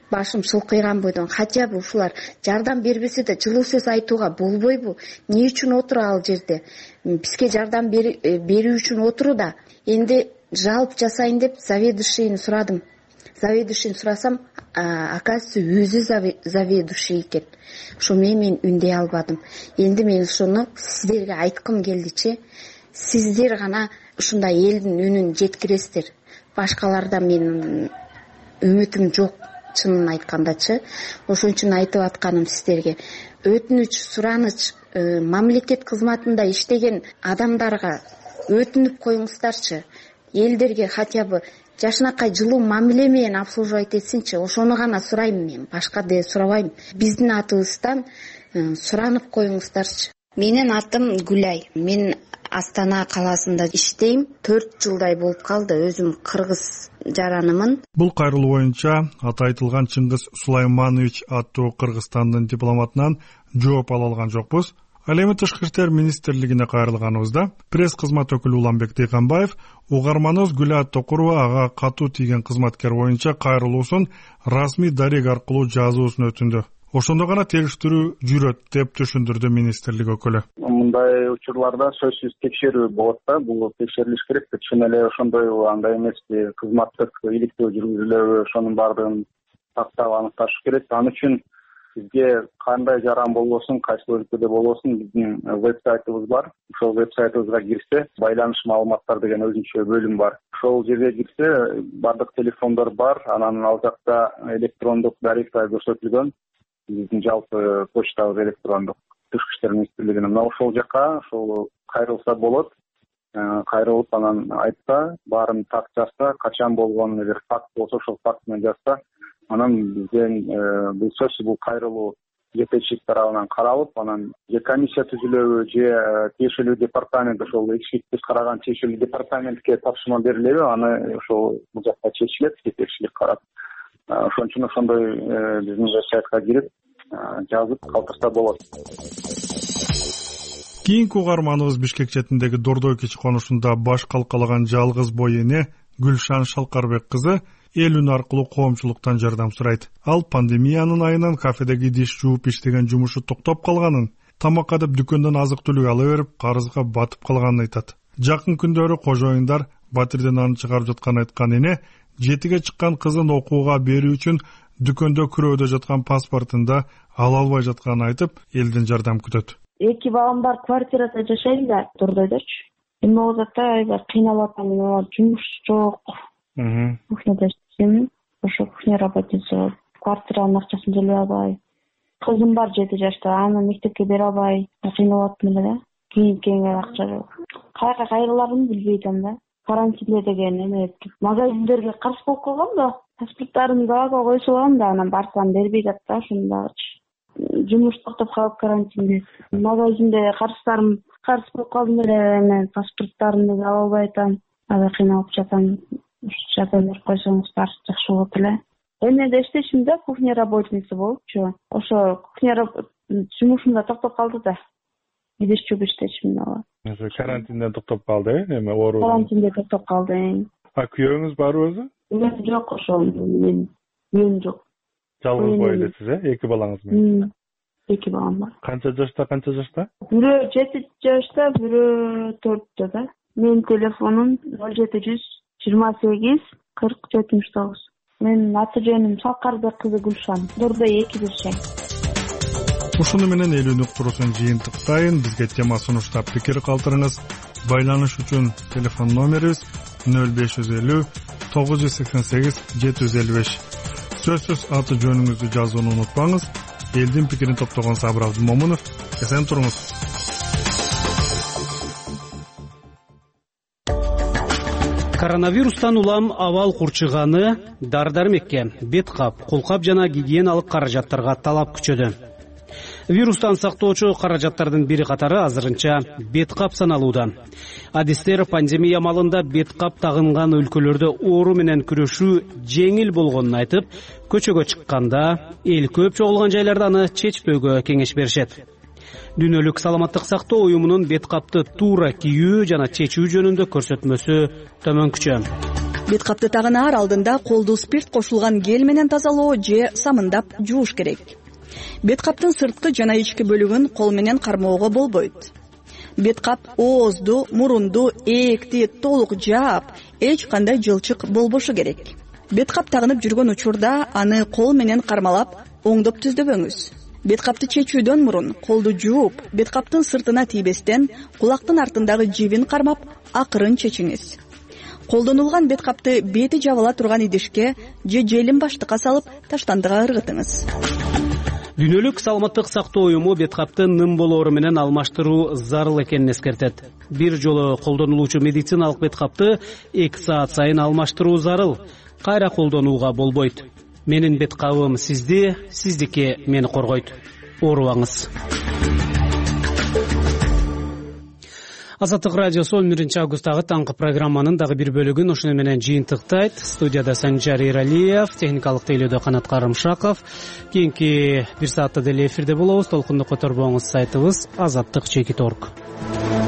башым шылкыйган бойдон хотя бы ушулар жардам бербесе да жылуу сөз айтууга болбойбу? Эмне үчүн отуруп ал жерде? Бизге жардам берүү үчүн отуруда. Энди жалп жасайын деп заведующийни сурадым. Заведующийни сурасам, оказывается, өзү заведующий экен. Ошо менен мен үндөй албадым. Энди мен ошону сиздерге айткым келдичи. Сиздер гана ушундай элдин үнүн жеткиресиздер. Башкалардан менин үмүтүм жок, чынын айткандачы. Ошон үчүн айтып атканым сиздерге. Өтүнүч, сураныч, мамлекет кызматында иштеген адамдарга өтүнүп коюңуздарчы. Элдерге хотя бы жашынакай жылуу мамиле менен обслуживать этсинчи. Ошону гана сурайм мен, башка де сурабайм. Биздин атыбыздан суранып коюңуздарчы. Менин атым Гүлай. Мен Астана каласында иштейм. төрт жылдай болуп калды. Өзүм кыргыз жаранымын. Бул кайрылуу боюнча аты айтылган Чыңгыз Сулайманович аттуу Кыргызстандын дипломатынан жооп ала алган жокпуз. Ал эми Тышкы иштер министрлигине кайрылганыбызда пресс кызмат өкүлү Уланбек Дейканбаев угарманыбыз Гүлай Токурова ага катуу тийген кызматкер боюнча кайрылуусун расмий дарек аркылуу жазуусун өтүндү. Ошондо гана териштирүү жүрөт деп түшүндүрдү министрлик өкүлү. Мындай учурларда сөзсүз текшерүү болот да, бул текшерилиш керек. Чын эле ошондой андай эмеспи, кызматтык иликтөө жүргүзүлөбү, ошонун баардыгын тактап аныкташ керек. Ал үчүн бизге кандай жаран болбосун, кайсы өлкөдө болбосун, биздин веб-сайтыбыз бар. Ошол веб-сайтыбызга кирсе, байланыш маалыматтар деген өзүнчө бөлүм бар. Ошол жерге кирсе, баардык телефондор бар, анан ал жакта электрондук даректер көрсөтүлгөн. Биздин жалпы почтабыз электрондук, Тышкы иштер министрлигинин. Мына ошол жака, ошол кайрылса болот. Кайрылып анан айтса, баарын так жазса, качан болгон, эгер факт болсо ошол факт менен жазса, анан бизден бул сөзсүз бул кайрылуу жетекчилик тарабынан каралып, анан же комиссия түзүлөбү, же тиешелүү департамент, ошол ичкиликти караган тиешелүү департаментке тапшырма берилеби, аны ошол бул жакта чечилет, жетекчилик карап. Ошон үчүн ошондой биздин веб-сайтка кирип жазып калтырса болот. Кийинки угарманыбыз Бишкек четиндеги Дордой кичи конушунда баш калкалаган жалгыз бой эне Гүлшан Шалкарбек кызы эл үн аркылуу коомчулуктан жардам сурайт. Ал пандемиянын айынан кафедеги диш жууп иштеген жумушу токтоп калганын, тамакка деп дүкөндөн азык-түлүк ала берип, карызга батып калганын айтат. Жакын күндөрү кожоюндар батирден аны чыгарып жатканын айткан эне жетиге чыккан кызын окууга берүү үчүн дүкөндө күрөөдө жаткан паспортунда ала албай жатканын айтып, элден жардам күтөт. Эки балам бар, квартирада жашайм да, Дордойдочу. Эми ал жакта аябай кыйналып атам, жумуш жок. Кухняда иштейм, ошо кухня работница, квартиранын акчасын төлөй албай. Кызым бар жети жашта, аны мектепке бере албай, кыйналып атам эле да. Кийин-кийинге акча жок. Кайга кайрыларымды билбей атам да. Карантинде деген эме магазиндерге каршы болуп калгам да, паспорттарымды ага койсо алам да, анан барсам бербей атат да, ошондагычы. Жумуш токтоп калып карантинде. Магазинде карыздарым карыз болуп калдым эле, мен паспорттарымды ала албай атам. Аябай кыйналып жатам. Жардам берип койсоңуздар жакшы болот эле. Эми да иштешим да, кухня работница болупчу. Ошо кухня жумушум да токтоп калды да. Идиш жууп иштешим да. Ошо карантинден токтоп калды, эми оору. Карантинде токтоп калды. А күйөөңүз барбы өзү? Жок, ошо мен мен жок. Жалгыз бой элесиз, э? Эки балаңыз менен. Эки балам бар. Канча жашта, канча жашта? Бирөө жети жашта, бирөө төрттө да. Менин телефонум ноль жети жүз жыйырма сегиз кырк жетимиш тогуз. Менин аты жөнүм Шалкарбек кызы Гүлшан. Дордой эки жашайм. Ушуну менен эл үн уктуруусун жыйынтыктайын. Бизге тема сунуштап пикир калтырыңыз. Байланыш үчүн телефон номерибиз ноль беш жүз элүү тогуз жүз сексен сегиз жети жүз элүү беш. Сөзсүз аты жөнүңүздү жазууну унутпаңыз. Элдин пикирин топтогон Сабыр Абдымомунов. Эсен туруңуз. Коронавирустан улам абал курчуганы дар-дармекке, бет кап, колкап жана гигиеналык каражаттарга талап күчөдү. Вирустан сактоочу каражаттардын бири катары азырынча бет кап саналууда. Адистер пандемия малында бет кап тагынган өлкөлөрдө оору менен күрөшүү жеңил болгонун айтып, көчөгө чыкканда эл көп чогулган жайларда аны чечпөөгө кеңеш беришет. Дүйнөлүк саламаттык сактоо уюмунун бет капты туура кийүү жана чечүү жөнүндө көрсөтмөсү төмөнкүчө. бет капты тагынаар алдында колду спирт кошулган гель менен тазалоо же самындап жууш керек. Бет каптын сырткы жана ички бөлүгүн кол менен кармоого болбойт. Бет кап оозду, мурунду, ээкти толук жаап, эч кандай жылчык болбошу керек. Бет кап тагынып жүргөн учурда аны кол менен кармалап, оңдоп түздөбөңүз. Бет капты чечүүдөн мурун колду жууп, бет каптын сыртына тийбестен кулактын артындагы жибин кармап, акырын чечиңиз. Колдонулган бет капты бети жабыла турган идишке же желим баштыкка салып, таштандыга ыргытыңыз. Дүйнөлүк саламаттык сактоо уюму бет капты ным болоору менен алмаштыруу зарыл экенин эскертет. Бир жолу колдонулуучу медициналык бет капты эки саат сайын алмаштыруу зарыл. Кайра колдонууга болбойт. Менин бет кабым сизди, сиздики мени коргойт. Оорубаңыз. Азаттык радиосу он биринчи августтагы таңкы программанын дагы бир бөлүгүн ошону менен жыйынтыктайт. Студияда Санжар Иралиев, техникалык тейлөөдө Канат Карымшаков. Кийинки бир саатта деле эфирде болобуз. Толкунду которбоңуз сайтыбыз азаттык чекит точка орг.